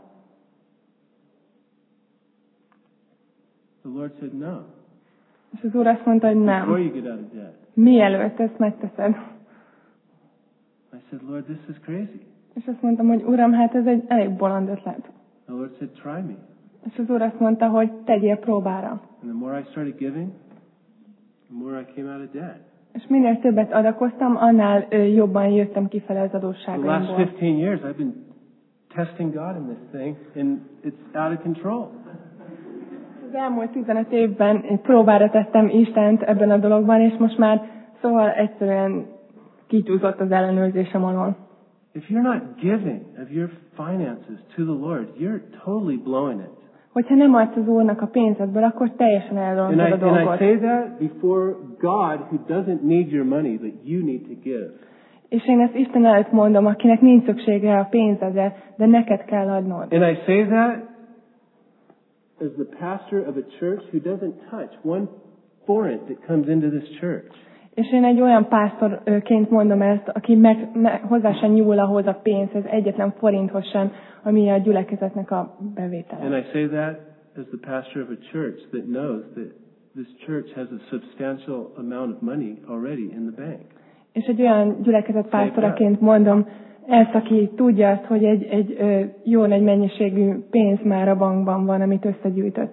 The Lord said, no. És az Úr azt mondta, hogy Before nem. you get out of debt. Mielőtt ezt megteszed. I said, Lord, this is crazy. És azt mondtam, hogy Uram, hát ez egy elég bolond ötlet. The Lord said, try me. És az Úr azt mondta, hogy tegyél próbára. And the more I started giving, the more I came out of debt. És minél többet adakoztam, annál jobban jöttem kifele az For the last adósságaimból. 15 years, I've been testing God in this thing, and it's out of control. Az elmúlt 15 évben próbára tettem Istent ebben a dologban, és most már szóval egyszerűen kicsúszott az ellenőrzésem alól. If you're not giving of your finances to the Lord, you're totally blowing it. Hogyha nem adsz az Úrnak a pénzedből, akkor teljesen elrontod a And I dolgot. say that before God, who doesn't need your money, but you need to give. És én ezt Isten előtt mondom, akinek nincs szüksége a pénzedre, de neked kell adnod. And I say that as the pastor of a church who doesn't touch one forint that comes into this church. És én egy olyan pásztorként mondom ezt, aki hozzá sem nyúl ahhoz a pénzhez, egyetlen forinthoz sem, ami a gyülekezetnek a bevétele. And I say that as the pastor of a church that knows that this church has a substantial amount of money already in the bank. És egy olyan gyülekezet pásztoraként mondom ezt, aki tudja azt, hogy egy jó nagy mennyiségű pénz már a bankban van, amit összegyűjtöttünk.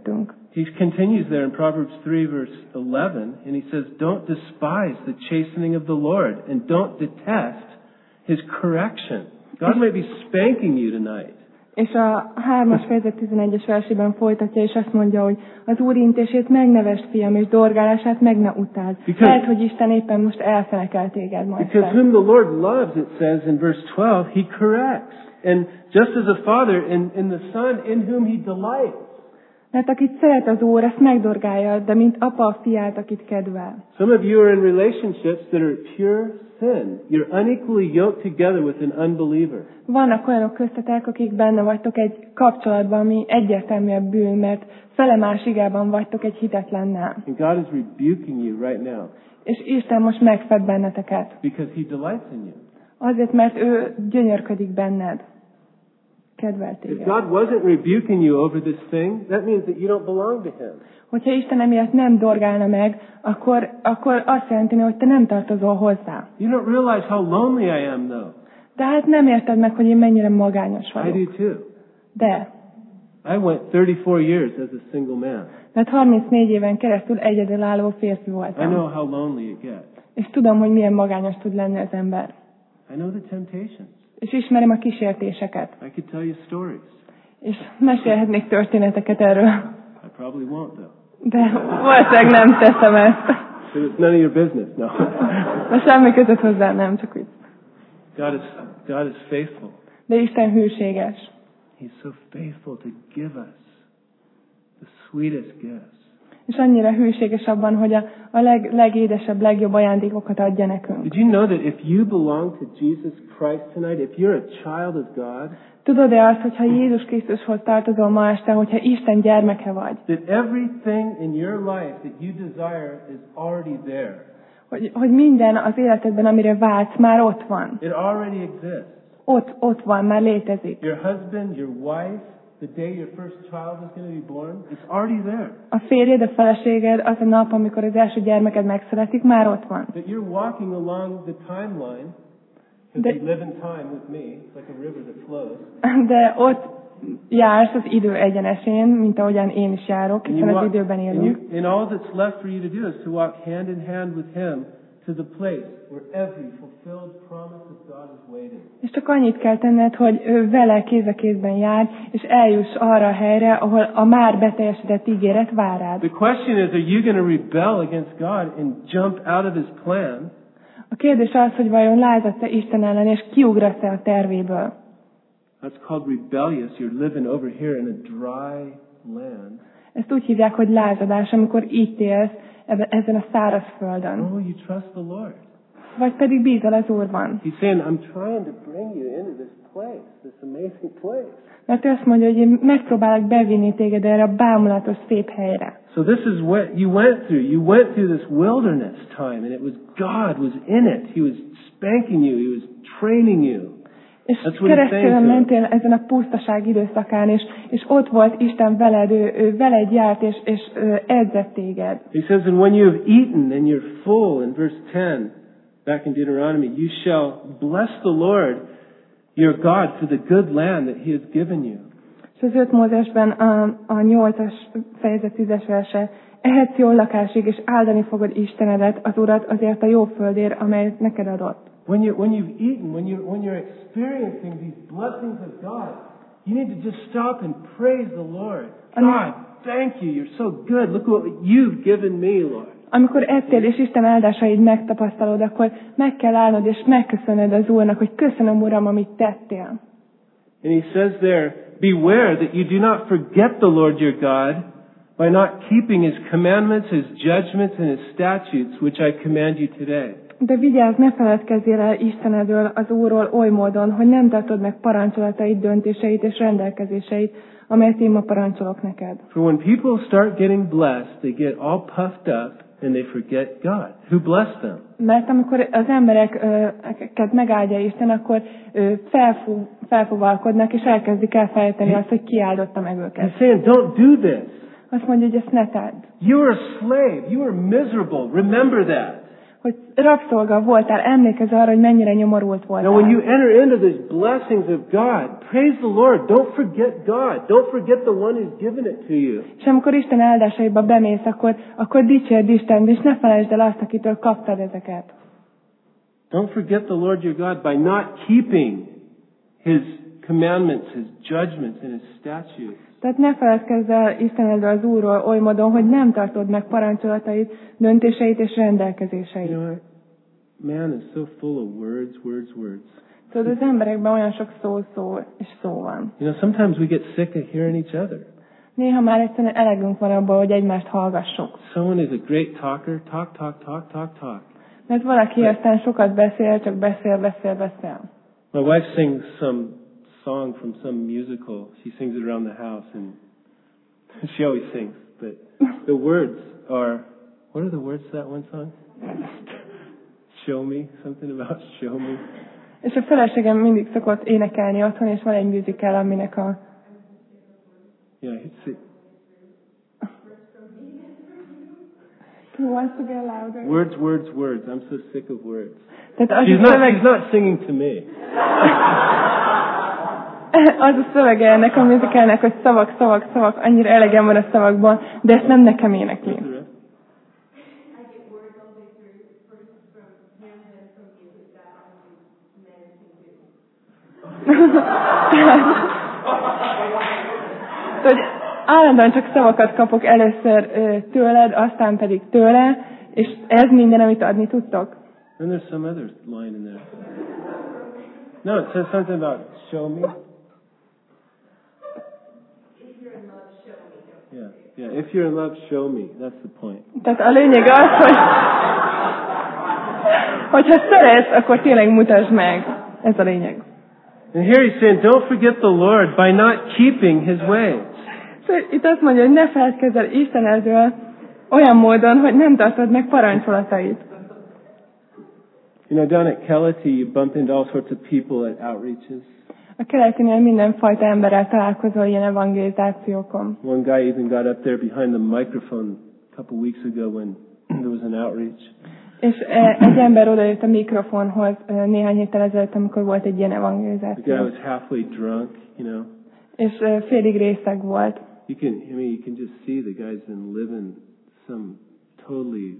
He continues there in Proverbs 3 verse 11, and he says, "Don't despise the chastening of the Lord, and don't detest His correction." God may be spanking you tonight. És a 3. fejezet 11. versében folytatja, és azt mondja, hogy az Úr intését megnevesd, fiam, és dorgálását meg ne utáld. Lehet, hogy Isten éppen most elfenekel téged majd. Because whom the Lord loves, it says in verse 12, He corrects. And just as a father in the son in whom He delights. Mert akit szeret az Úr, ezt megdorgálja, de mint apa a fiát, akit kedvel. Some of you are in relationships that are pure sin. You're unequally yoked together with an unbeliever. Vannak olyanok köztetek, akik benne vagytok egy kapcsolatban, ami egyértelműen bűn, mert felemás igában vagytok egy hitetlennel. And God is rebuking you right now. És Isten most megfed benneteket. Because He delights in you. Azért, mert ő gyönyörködik benned. Kedvel téged. If God wasn't rebuking you over this thing, that means that you don't belong to Him. Hogyha Isten emiatt nem dorgálna meg, akkor azt jelenti, hogy te nem tartozol hozzá. You don't realize how lonely I am, though. De hát nem érted meg, hogy én mennyire magányos vagyok. I do too. De. I went 34 years as a single man. Mert 34 éven keresztül egyedülálló férfi voltam. I know how lonely it gets. És tudom, hogy milyen magányos tud lenni az ember. I know the temptations. És ismerem a kísértéseket. I could tell you stories. És mesélhetnék történeteket erről. I probably won't, though. De valószínűleg nem teszem ezt. So it's none of your business, no. De semmi között hozzá, nem, csak úgy. God is faithful. De Isten hűséges. He's so faithful to give us the sweetest gifts. És annyira hűséges abban, hogy a legédesebb, legjobb ajándékokat adja nekünk. Did you know that if you belong to Jesus Christ tonight, if you're a child of God, tudod-e azt, hogyha Jézus Krisztushoz tartozol ma este, hogyha Isten gyermeke vagy? That everything in your life that you desire is already there. Hogy minden az életedben, amire vágysz, már ott van. It already exists. Ott van, már létezik. Your husband, your wife, the day your first child is going to be born, it's already there. A férjed, a feleséged, az a nap, amikor az első gyermeked megszületik, már ott van. That you're walking along the timeline, because you live in time with me, it's like a river that flows. De ott jársz az idő egyenesén, mint ahogyan én is járok, hiszen az időben élünk. And all that's left for you to do is to walk hand in hand with Him to the place where every fulfilled promise of God is waiting. És csak annyit kell tenned, hogy vele kéz a kézben jár, és eljuss arra a helyre, ahol a már beteljesedett ígéret vár rád. The question is, are you going to rebel against God and jump out of His plan? A kérdés az, hogy vajon lázadsz-e Isten ellen, és kiugrasz-e a tervéből? That's called rebellious. You're living over here in a dry land. Ezt úgy hívják, hogy lázadás, amikor így élsz ezen a száraz földön. Oh, you trust the Lord. Vagy pedig bízol az Úrban. He's saying, I'm trying to bring you into this place, this amazing place. Mert ő azt mondja, hogy én megpróbálok bevinni téged erre a bámulatos szép helyre. So this is what you went through. You went through this wilderness time, and it was God was in it. He was spanking you. He was training you. És keresztül mentél ezen a pusztaság időszakán, és ott volt Isten veled, ő veled járt, és edzett téged. He says, and when you have eaten and you're full, in verse 10, back in Deuteronomy, you shall bless the Lord your God for the good land that He has given you. És az 5 Mózesben a 8-as fejezet 10-es verse, ehetsz jól lakásig, és áldani fogod Istenedet, az Urat azért a jó földért, amelyet neked adott. When you've eaten, when you're experiencing these blessings of God, you need to just stop and praise the Lord. God, thank you. You're so good. Look what you've given me, Lord. Amikor ettél és Isten áldásaid megtapasztalod, akkor meg kell állnod és megköszönöd az Úrnak, hogy köszönöm, Uram, amit tettél. And He says there, beware that you do not forget the Lord your God by not keeping His commandments, His judgments, and His statutes, which I command you today. De vigyázz, ne feledkezzél el Istenedről, az Úrról oly módon, hogy nem tartod meg parancsolatait, döntéseit és rendelkezéseit, amelyet én ma parancsolok neked. For when people start getting blessed, they get all puffed up and they forget God, who blessed them. Mert amikor az embereket megáldja Isten, akkor felfúvalkodnak, és elkezdik elfelejteni azt, hogy ki áldotta meg őket. He's saying, don't do this. Azt mondja, hogy ezt ne tedd. You were a slave. You were miserable. Remember that. hogy rabszolga voltál, emlékezz arra, hogy mennyire nyomorult voltál. Now when you enter into these blessings of God, praise the Lord. Don't forget God. Don't forget the one who's given it to you. És amikor Isten áldásaiba bemész, akkor dicsérd Istent, és ne felejtsd el azt, akitől kaptad ezeket. Don't forget the Lord your God by not keeping His commandments, His judgments, and His statutes. Tehát ne feledkezz el Istenedről, az Úrról oly módon, hogy nem tartod meg parancsolatait, döntéseit és rendelkezéseit. You know, man is so full of words. Tudod, az emberekben olyan sok szó és szó van. You know, sometimes we get sick of hearing each other. Néha már egyszerűen elegünk van abból, hogy egymást hallgassuk. Someone is a great talker, talk. Mert valaki aztán sokat beszél, csak beszél. My wife sings some song from some musical. She sings it around the house, and she always sings. But the words are, what are the words to that one song? Show me, something about show me. És a feleségem mindig szokott énekelni otthon, és van egy musical, aminek a... Yeah, it's it. He wants to get louder. Words. I'm so sick of words. Tehát She's not singing to me. Az a szövege ennek a musicalnek, hogy szavak, annyira elegem van a szavakban, de ezt nem nekem énekli. Hogy állandóan csak szavakat kapok először tőled, aztán pedig tőle, és ez minden, amit adni tudtok. And there's some other line in there. No, it says something about show me. Yeah. If you're in love, show me. That's the point. Tehát a lényeg az, hogyha szeretsz, akkor tényleg mutasd meg. Ez a lényeg. And here he's saying, don't forget the Lord by not keeping His ways. Szóval itt azt mondja, hogy ne feledkezz el Istenedről olyan módon, hogy nem tartod meg parancsolatait. You know, down at Keleti, you bump into all sorts of people at outreaches. A Keletinél mindenfajta emberrel találkozol ilyen evangelizációkon. One guy even got up there behind the microphone a couple weeks ago when there was an outreach. És egy ember odajött a mikrofonhoz néhány héttel ezelőtt, amikor volt egy ilyen evangelizáció. The guy was halfway drunk, you know. És félig részeg volt. You can just see the guy's been living some totally,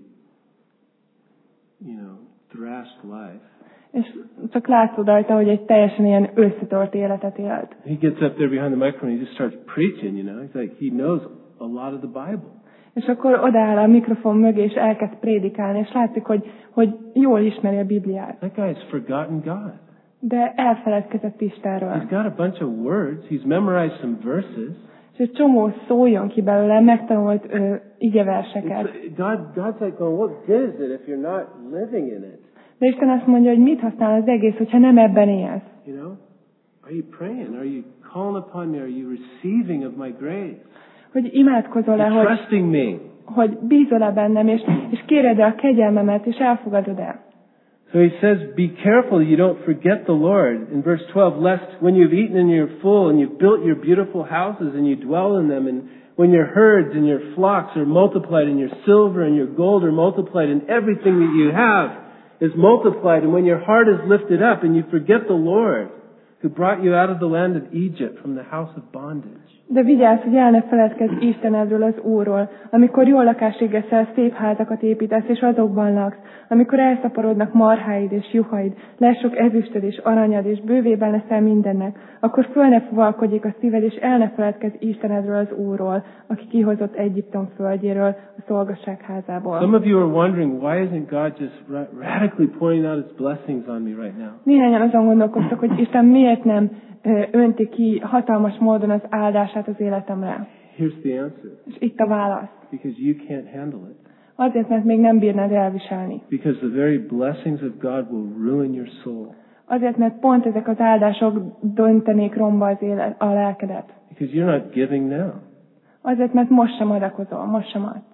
thrashed life. És csak látszod rajta, hogy egy teljesen ilyen összetört életet élt. He gets up there behind the microphone and he just starts preaching, He's like, he knows a lot of the Bible. És akkor odaáll a mikrofon mögé, és elkezd prédikálni, és látszik, hogy jól ismeri a Bibliát. That guy's forgotten God. De elfeledkezett Istenről. He's got a bunch of words. He's memorized some verses. És egy csomó szó jön ki belőle, megtanult igeverseket. God's like going, what good is it if you're not living in it? De Isten azt mondja, hogy mit használ az egész, hogyha nem ebben élsz. Are you praying? Are you calling upon me? Are you receiving of my grace? Hogy imádkozol-e, hogy bízol-e bennem, és kéred-e a kegyelmemet, és elfogadod-e. So he says, be careful you don't forget the Lord. In verse 12, lest when you've eaten and you're full and you've built your beautiful houses and you dwell in them, and when your herds and your flocks are multiplied and your silver and your gold are multiplied and everything that you have is multiplied, and when your heart is lifted up and you forget the Lord who brought you out of the land of Egypt from the house of bondage. De vigyázz, hogy el ne feledkezz Istenedről, az Úrról, amikor jól lakást égeszel, szép házakat építesz, és azokban laksz, amikor elszaporodnak marháid és juhaid, lesz sok ezüstöd és aranyad, és bővében leszel mindennek, akkor föl ne fuvalkodjék a szíved, és el ne feledkezz Istenedről, az Úrról, aki kihozott Egyiptom földjéről, a szolgasság házából. Some of you are wondering, why isn't God just radically pouring out His blessings on me right now? Néhányan azon gondolkoztak, hogy Isten miért nem önti ki hatalmas módon az áldását az életemre. Here's the answer. És itt a válasz. Because you can't handle it. Azért, mert még nem bírnád elviselni. Because the very blessings of God will ruin your soul. Azért, mert pont ezek az áldások döntenék romba a lelkedet. Because you're not giving now. Azért, mert most sem adakozol, most sem adsz.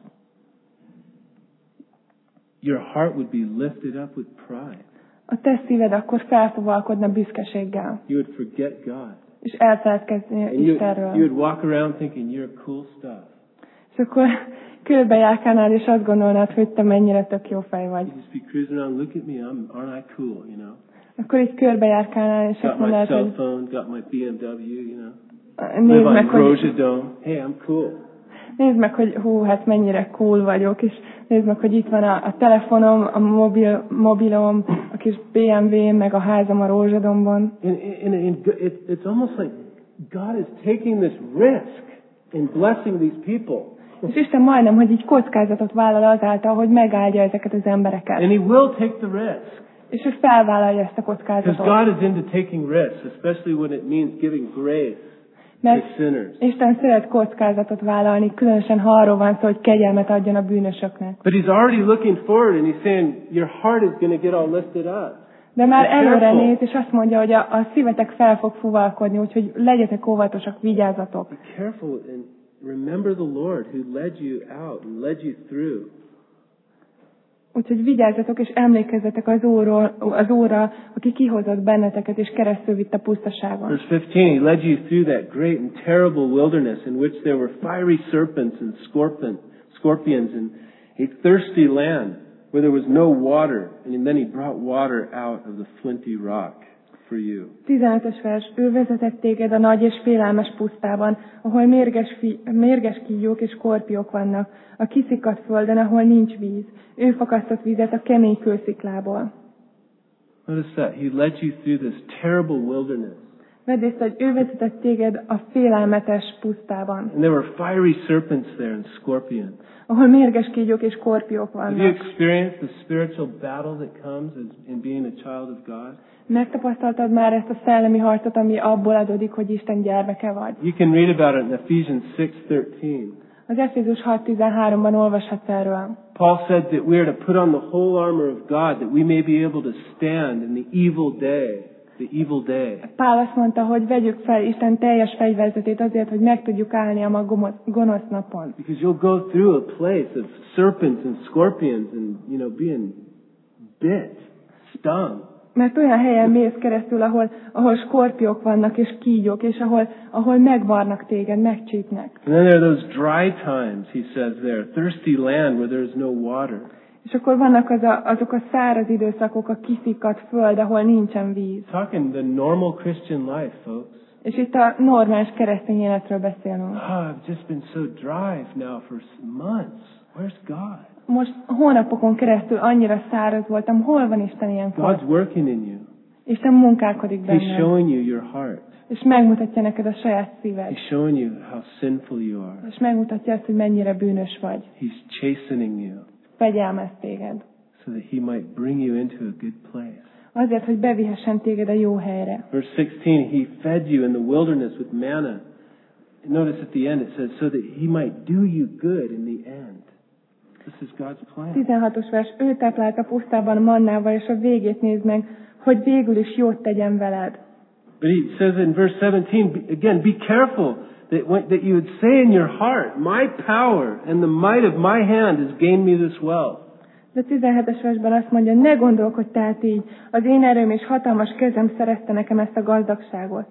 Your heart would be lifted up with pride. A te szíved akkor felfuvalkodna büszkeséggel. You would forget God. És elfeledkezni Istenről. You would walk around thinking you're cool stuff. És akkor körbejárkálnál, és azt gondolnád, hogy te mennyire tök jó fej vagy. You just be cruising around, look at me, aren't I cool, you know? Akkor így körbejárkálnál, és azt Got my mondanád, cell hogy phone, got my BMW, you know? nézd Live meg, on hogy, Rosia Dome. Hey, I'm cool. nézd meg, hogy hú, hát mennyire cool vagyok, és nézd meg, hogy itt van a telefonom, a mobilom, a kis BMW-m, meg a házam a Rózsadombon. And it's almost like God is taking this risk in blessing these people. És Isten majdnem, hogy így kockázatot vállal azáltal, hogy megáldja ezeket az embereket. And He will take the risk. És ő felvállalja ezt a Because kockázatot. God is into taking risks, especially when it means giving grace to Mert sinners. Isten szeret kockázatot vállalni, különösen ha arról van szó, hogy kegyelmet adjon a bűnösöknek. But He's already looking forward and He's saying, your heart is going to get all lifted up. De már Be előre careful. néz, és azt mondja, hogy a szívetek fel fog fuvalkodni, úgyhogy legyetek óvatosak, vigyázzatok. Be careful and remember the Lord who led you out and led you through. Úgyhogy vigyázzatok, és emlékezzetek az Úrra, aki kihozott benneteket, és keresztül vitt a pusztaságon. Verse 15, He led you through that great and terrible wilderness in which there were fiery serpents and scorpions and a thirsty land where there was no water. And then He brought water out of the flinty rock for you. 15-ös vers. Ő vezetett téged a nagy és félelmes pusztában, ahol mérges kígyók és skorpiók vannak, a kiszikadt földön, ahol nincs víz. Ő fakasztott vizet a kemény kősziklából. Notice that. He led you through this terrible wilderness. Vedd észre, hogy ő vezetett téged a félelmetes pusztában, And there were fiery serpents there and scorpions. ahol mérges kígyók és skorpiók Have you vannak. experienced the spiritual battle that comes in being a child of God? Megtapasztaltad már ezt a szellemi harcot, ami abból adódik, hogy Isten gyermeke vagy? You can read about it in Ephesians 6:13. Az Efézus 6:13-ban olvashatsz erről. Paul said that we are to put on the whole armor of God that we may be able to stand in the evil day. The evil day. Pál azt mondta, hogy vegyük fel Isten teljes fegyverzetét azért, hogy meg tudjuk állni a gonosz napon. Because you'll go through a place of serpents and scorpions and, being bit, stung. Mert olyan helyen mész keresztül, ahol skorpiók vannak és kígyók, és ahol megvarnak téged, megcsípnek. And then there are those dry times, he says there, thirsty land where there is no water. És akkor vannak azok a száraz időszakok, a kiszikadt föld, ahol nincsen víz. Talking the normal Christian life, folks. És itt a normális keresztény életről beszélünk. I've just been so dry now for months. Where's God? Most hónapokon keresztül annyira száraz voltam, hol van Isten ilyenkor? God's working in you. Isten munkálkodik He's benned. showing you your heart. És megmutatja neked a saját szíved. He's showing you how sinful you are. És megmutatja azt, hogy mennyire bűnös vagy. He's chastening you Fegyelmez téged. so that He might bring you into a good place. Azért, hogy bevihessen téged a jó helyre. Verse 16, He fed you in the wilderness with manna. Notice at the end it says, so that He might do you good in the end. This is God's plan. 16-os vers. Ő táplált a pusztában mannával, és a végét nézd meg, hogy végül is jót tegyen veled. But He says in verse 17, again, be careful that you would say in your heart, my power and the might of my hand has gained me this wealth. De 17-es versben azt mondja, ne gondolkodj tehát így, az én erőm és hatalmas kezem szerezte nekem ezt a gazdagságot.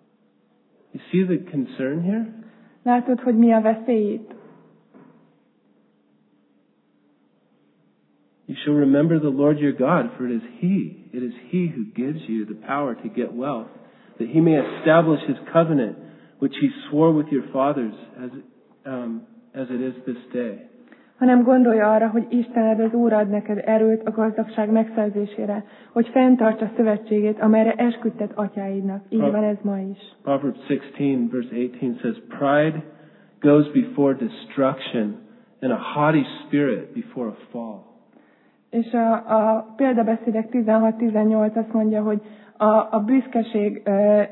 You see the concern here? Látod, hogy mi a veszély itt? You shall remember the Lord your God, for it is He who gives you the power to get wealth, that He may establish His covenant, which He swore with your fathers, as it is this day. Hanem gondolja arra, hogy Istened az Úr ad neked erőt a gazdagság megszerzésére, hogy fenntartsa szövetségét, amelyre esküdtet atyáidnak. Így van ez ma is. Proverbs 16, verse 18 says, pride goes before destruction, and a haughty spirit before a fall. És a példabeszédek 16-18 azt mondja, hogy a büszkeség,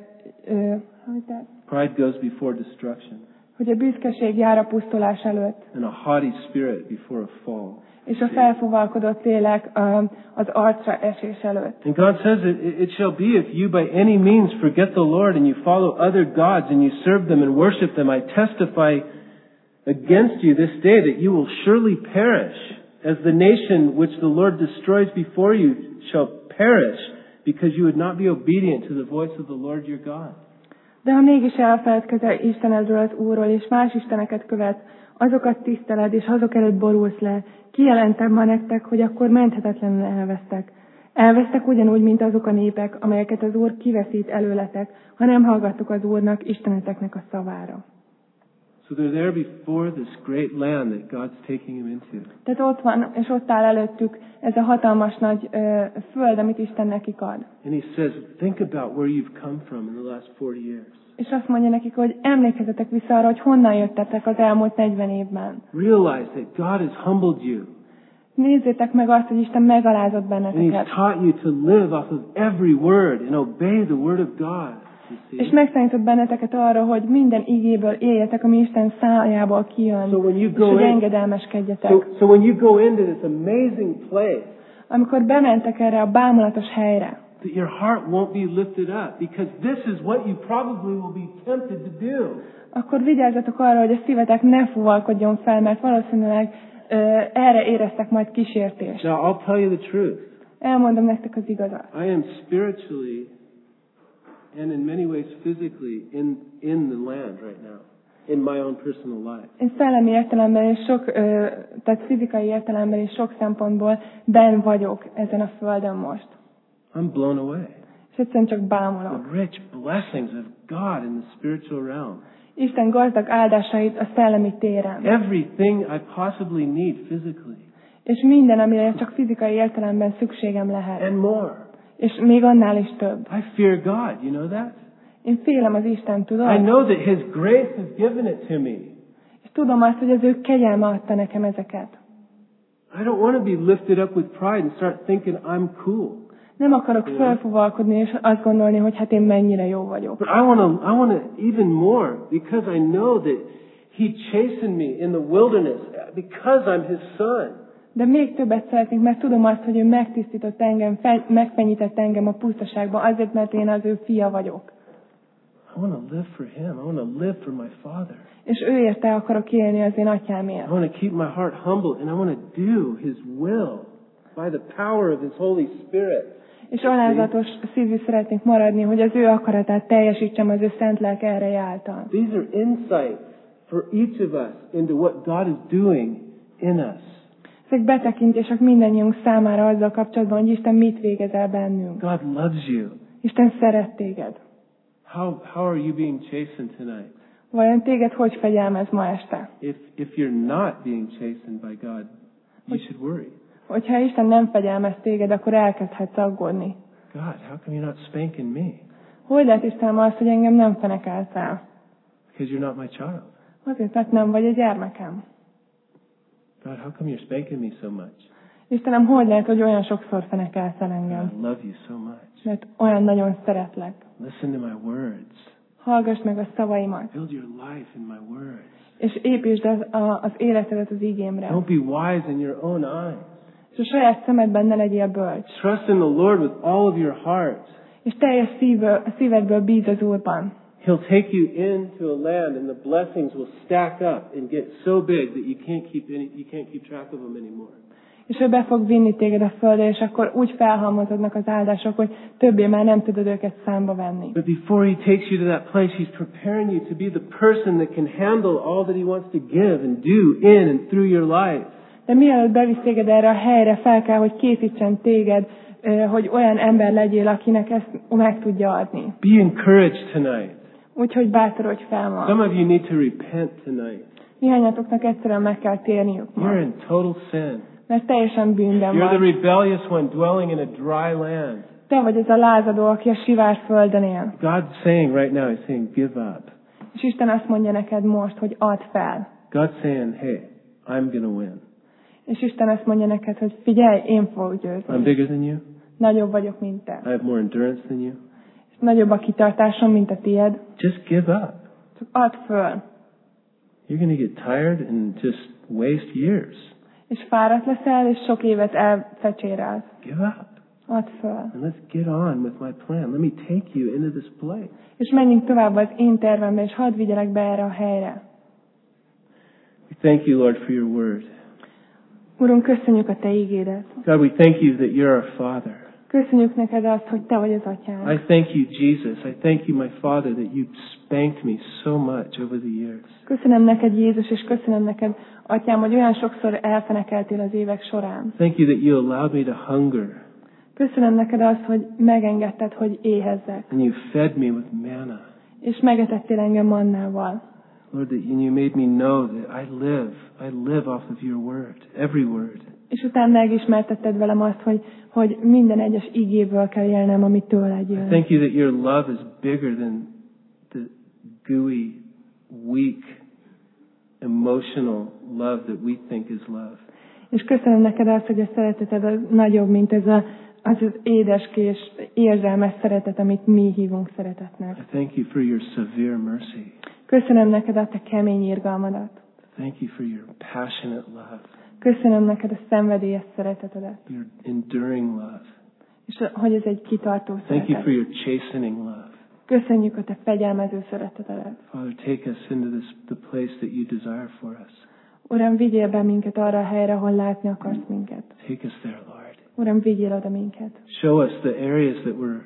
pride goes before destruction. Hogy a büszkeség jár a pusztulás előtt. And a haughty spirit before a fall. És a felfúvalkodott lélek az arcra esés előtt. And God says it shall be if you by any means forget the Lord and you follow other gods and you serve them and worship them, I testify against you this day that you will surely perish, as the nation which the Lord destroys before you shall perish, because you would not be obedient to the voice of the Lord your God. De ha mégis elfeledkezel Istenedről, az Úrról, és más isteneket követ, azokat tiszteled, és azok előtt borulsz le. Kijelentem ma nektek, hogy akkor menthetetlenül elvesztek. Elvesztek ugyanúgy, mint azok a népek, amelyeket az Úr kiveszít előletek, ha nem hallgattok az Úrnak, Isteneteknek a szavára. So they're there before this great land that God's taking him into. Tehát ott van, és ott áll előttük ez a hatalmas nagy föld, amit Isten nekik ad. And he says, think about where you've come from in the last 40 years. És azt mondja nekik, hogy emlékezzetek vissza arra, hogy honnan jöttetek az elmúlt 40 évben. Realize that God has humbled you. Nézzétek meg azt, hogy Isten megalázott And he's benneteket. taught you to live off of every word and obey the word of God. És megtanított benneteket arra, hogy minden igéből éljetek, ami Isten szájából kijön, So when you és go hogy in, engedelmeskedjetek. so when you go into this amazing place, Amikor bementek erre a bámulatos helyre, that your heart won't be lifted up, because this is what you probably will be tempted to do. akkor vigyázzatok arra, hogy a szívetek ne fuvalkodjon fel, mert valószínűleg erre éreztek majd kísértést. Now I'll tell you the truth. Elmondom nektek az igazat. I am spiritually and in many ways physically in the land right now, in my own personal life. Én szellemi értelemben és tehát fizikai értelemben és sok szempontból benn vagyok ezen a földön most. I'm blown away. És egyszerűen csak bámulok. The rich blessings of God in the spiritual realm. Isten gazdag áldásait a szellemi téren. Everything I possibly need physically. És minden, amire csak fizikai értelemben szükségem lehet. And more. És még annál is több. I fear God, you know that? Én félem az Isten, I tudod? know that His grace has given it to me. És tudom azt, hogy az ő kegyelme adta nekem ezeket. I don't want to be lifted up with pride and start thinking I'm cool. Nem akarok felfuvalkodni és azt gondolni, hogy hát én mennyire jó vagyok. But I want to even more, because I know that He chastened me in the wilderness because I'm His son. De még többet szeretnék, mert tudom azt, hogy ő megtisztított engem, megfenyített engem a pusztaságban, azért, mert én az ő fia vagyok. I want to live for Him. I want to live for my Father. És ő érte akarok élni az én atyámért. I want to keep my heart humble, and I want to do His will by the power of His Holy Spirit. És alázatos szívű szeretnék maradni, hogy az ő akaratát teljesítsem az ő szent lelke ereje által. These are insights for each of us into what God is doing in us. Ezek betekintések mindannyiunk számára azzal kapcsolatban, hogy Isten mit végez el bennünk. God loves you. Isten szeret téged. How are you being chastened tonight? Vajon téged hogy fegyelmez ma este? If you're not being chastened by God, you should worry. Hogyha Isten nem fegyelmez téged, akkor elkezdhetsz aggódni. God, how come you're not spanking me? Hogy lehet, Istenem, azt, hogy engem nem fenekelsz el? Because you're not my child. Azért, mert nem vagy a gyermekem. God, how come you're spanking me so much? Istenem, hogy lehet, hogy olyan sokszor fenekelsz el engem? I love you so much. Mert olyan nagyon szeretlek. Listen to my words. Hallgass meg a szavaimat. Build your life in my words. És építsd az életedet az igémre. Don't be wise in your own eyes. És a saját szemedben ne legyél bölcs. Trust in the Lord with all of your heart. És teljes szívedből bíz az Úrban. He'll take you into a land, and the blessings will stack up and get so big that you can't keep track of them anymore. És ő be fog vinni téged a földre, és akkor úgy felhalmozódnak az áldások, hogy többé már nem tudod őket számba venni. But before He takes you to that place, He's preparing you to be the person that can handle all that He wants to give and do in and through your life. De mielőtt bevisz téged erre a helyre, fel kell, hogy készítsen téged, hogy olyan ember legyél, akinek ezt meg tudja adni. Be encouraged tonight. Úgyhogy bátorodj fel ma. Some of you need to repent tonight. Néhányatoknak egyszerűen meg kell térniük ma. You're in total sin. Mert teljesen bűnben You're the vagy. rebellious one dwelling in a dry land. Te vagy ez a lázadó, aki a sivár földön él. God's saying right now, He's saying, give up. És Isten azt mondja neked most, hogy add fel. God's saying, hey, I'm going to win. És Isten azt mondja neked, hogy figyelj, én fogok I'm győzni. bigger than you. Nagyobb vagyok, mint te. I have more endurance than you. És nagyobb a kitartásom, mint a tied. Just give up. Csak add föl. You're going to get tired and just waste years. És fáradt leszel, és sok évet elfecsérelsz. Give up. Add föl. And let's get on with my plan. Let me take you into this place. És menjünk tovább az én tervembe, és hadd vigyelek be erre a helyre. We thank you, Lord, for your word. Urunk, köszönjük a te ígédet. God, we thank you that you're our Father. Köszönjük neked azt, hogy te vagy az atyánk. I thank you, Jesus. I thank you, my Father, that you spanked me so much over the years. Köszönöm neked, Jézus, és köszönöm neked, atyám, hogy olyan sokszor elfenekeltél az évek során. Thank you that you allowed me to hunger. Köszönöm neked azt, hogy megengedted, hogy éhezzek. And you fed me with manna. És megetettél engem mannával. Lord, that you made me know that I live off of your word, every word. És utána megismertetted velem azt, hogy minden egyes igéből kell élnem, ami tőled jön. Thank you that your love is bigger than the gooey, weak, emotional love that we think is love. És köszönöm neked azt, hogy a szereteted az nagyobb, mint az édeskés, érzelmes szeretet, amit mi hívunk szeretetnek. I thank you for your severe mercy. Köszönöm neked a te kemény irgalmadat. Thank you for your passionate love. Köszönöm neked a szenvedélyes szeretetedet. Your enduring love. És hogy ez egy kitartó Thank you szeretet. for your chastening love. Köszönjük a te fegyelmező szeretetedet. Father, take us into the place that you desire for us. Uram, vigyél be minket arra a helyre, ahol látni akarsz minket. Take us there, Lord. Uram, vigyél oda minket. Show us the areas that we're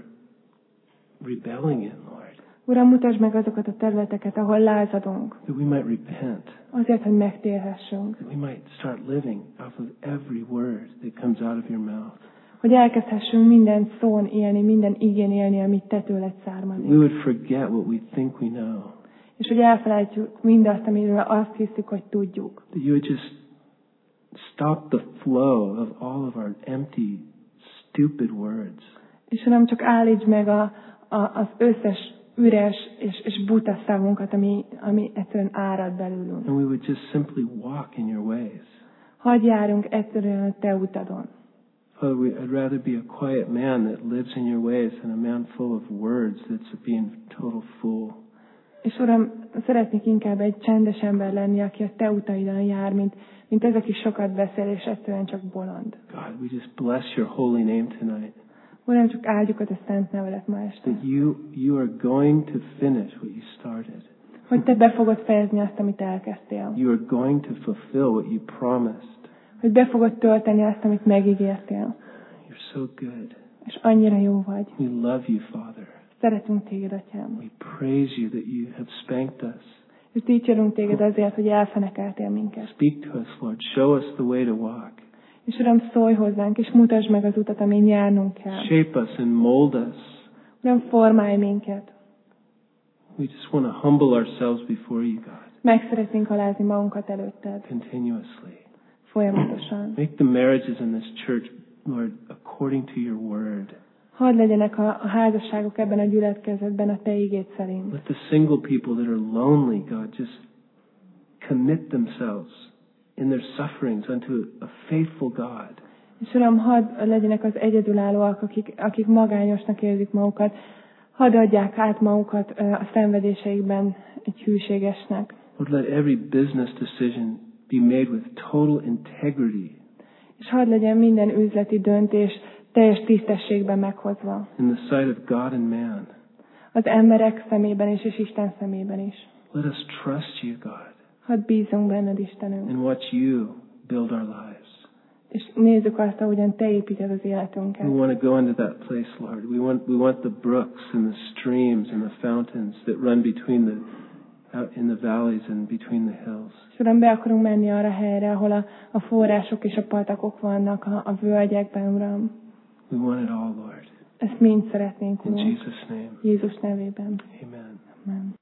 rebelling in, Lord. Uram, mutasd meg azokat a területeket, ahol lázadunk. That we might repent. Azért, hogy megtérhessünk. That we might start living off of every word that comes out of your mouth. Hogy elkezdhessünk minden szón élni, minden igén élni, amit te tőled That származik. we would forget what we think we know. És hogy elfelejtjük mindazt, amiről azt hiszük, hogy tudjuk. That you would just stop the flow of all of our empty, stupid words. És nem csak állítsd meg az összes üres és buta szavunkat, ami egyszerűen árad belőlünk. And we would just simply walk in your ways. Hadd járjunk egyszerűen a te utadon. Father, I'd rather be a quiet man that lives in your ways than a man full of words that's being a total fool. És Uram, szeretnék inkább egy csendes ember lenni, aki a te utaidon jár, mint ez, aki sokat beszél, és egyszerűen csak bolond. God, we just bless your holy name tonight. Uram, csak áldjuk a te szent nevedet ma este. That you are going to finish what you started. Hogy te be fogod fejezni azt, amit elkezdtél. You are going to fulfill what you promised. Hogy be fogod tölteni azt, amit megígértél. You're so good. És annyira jó vagy. We love you, Father. Szeretünk téged, atyám. We praise you that you have spanked us. És dicsérünk téged azért, hogy elfenekeltél minket. Speak to us, Lord. Show us the way to walk. És Uram, szólj hozzánk, és mutasd meg az utat, amin járnunk kell. Shape us and mold us. Uram, formálj minket. We just want to humble ourselves before you, God. Meg szeretnénk alázni magunkat előtted. Continuously. Folyamatosan. Make the marriages in this church, Lord, according to your word. Hadd legyenek a házasságok ebben a gyülekezetben a te igéd szerint. Let the single people that are lonely, God, just commit themselves in their sufferings unto a faithful God. És Uram, hadd legyenek az egyedülállóak, akik magányosnak érzik magukat, hadd adják át magukat a szenvedéseikben egy hűségesnek. Lord, let every business decision be made with total integrity. És hadd legyen minden üzleti döntés teljes tisztességben meghozva. In the sight of God and man. Az emberek szemében is, és Isten szemében is. Let us trust you, God. Hadd bízunk benned, Istenünk. And watch you build our lives. És nézzük azt, ahogyan te építed az életünket. We want to go into that place, Lord. We want the brooks and the streams and the fountains that run between out in the valleys and between the hills. És Uram, be akarunk menni arra helyre, ahol a források és a patakok vannak a völgyekben, Uram. We want it all, Lord. Ezt mind szeretnénk, In Uram. Jesus' name. Jézus nevében. Amen. Amen.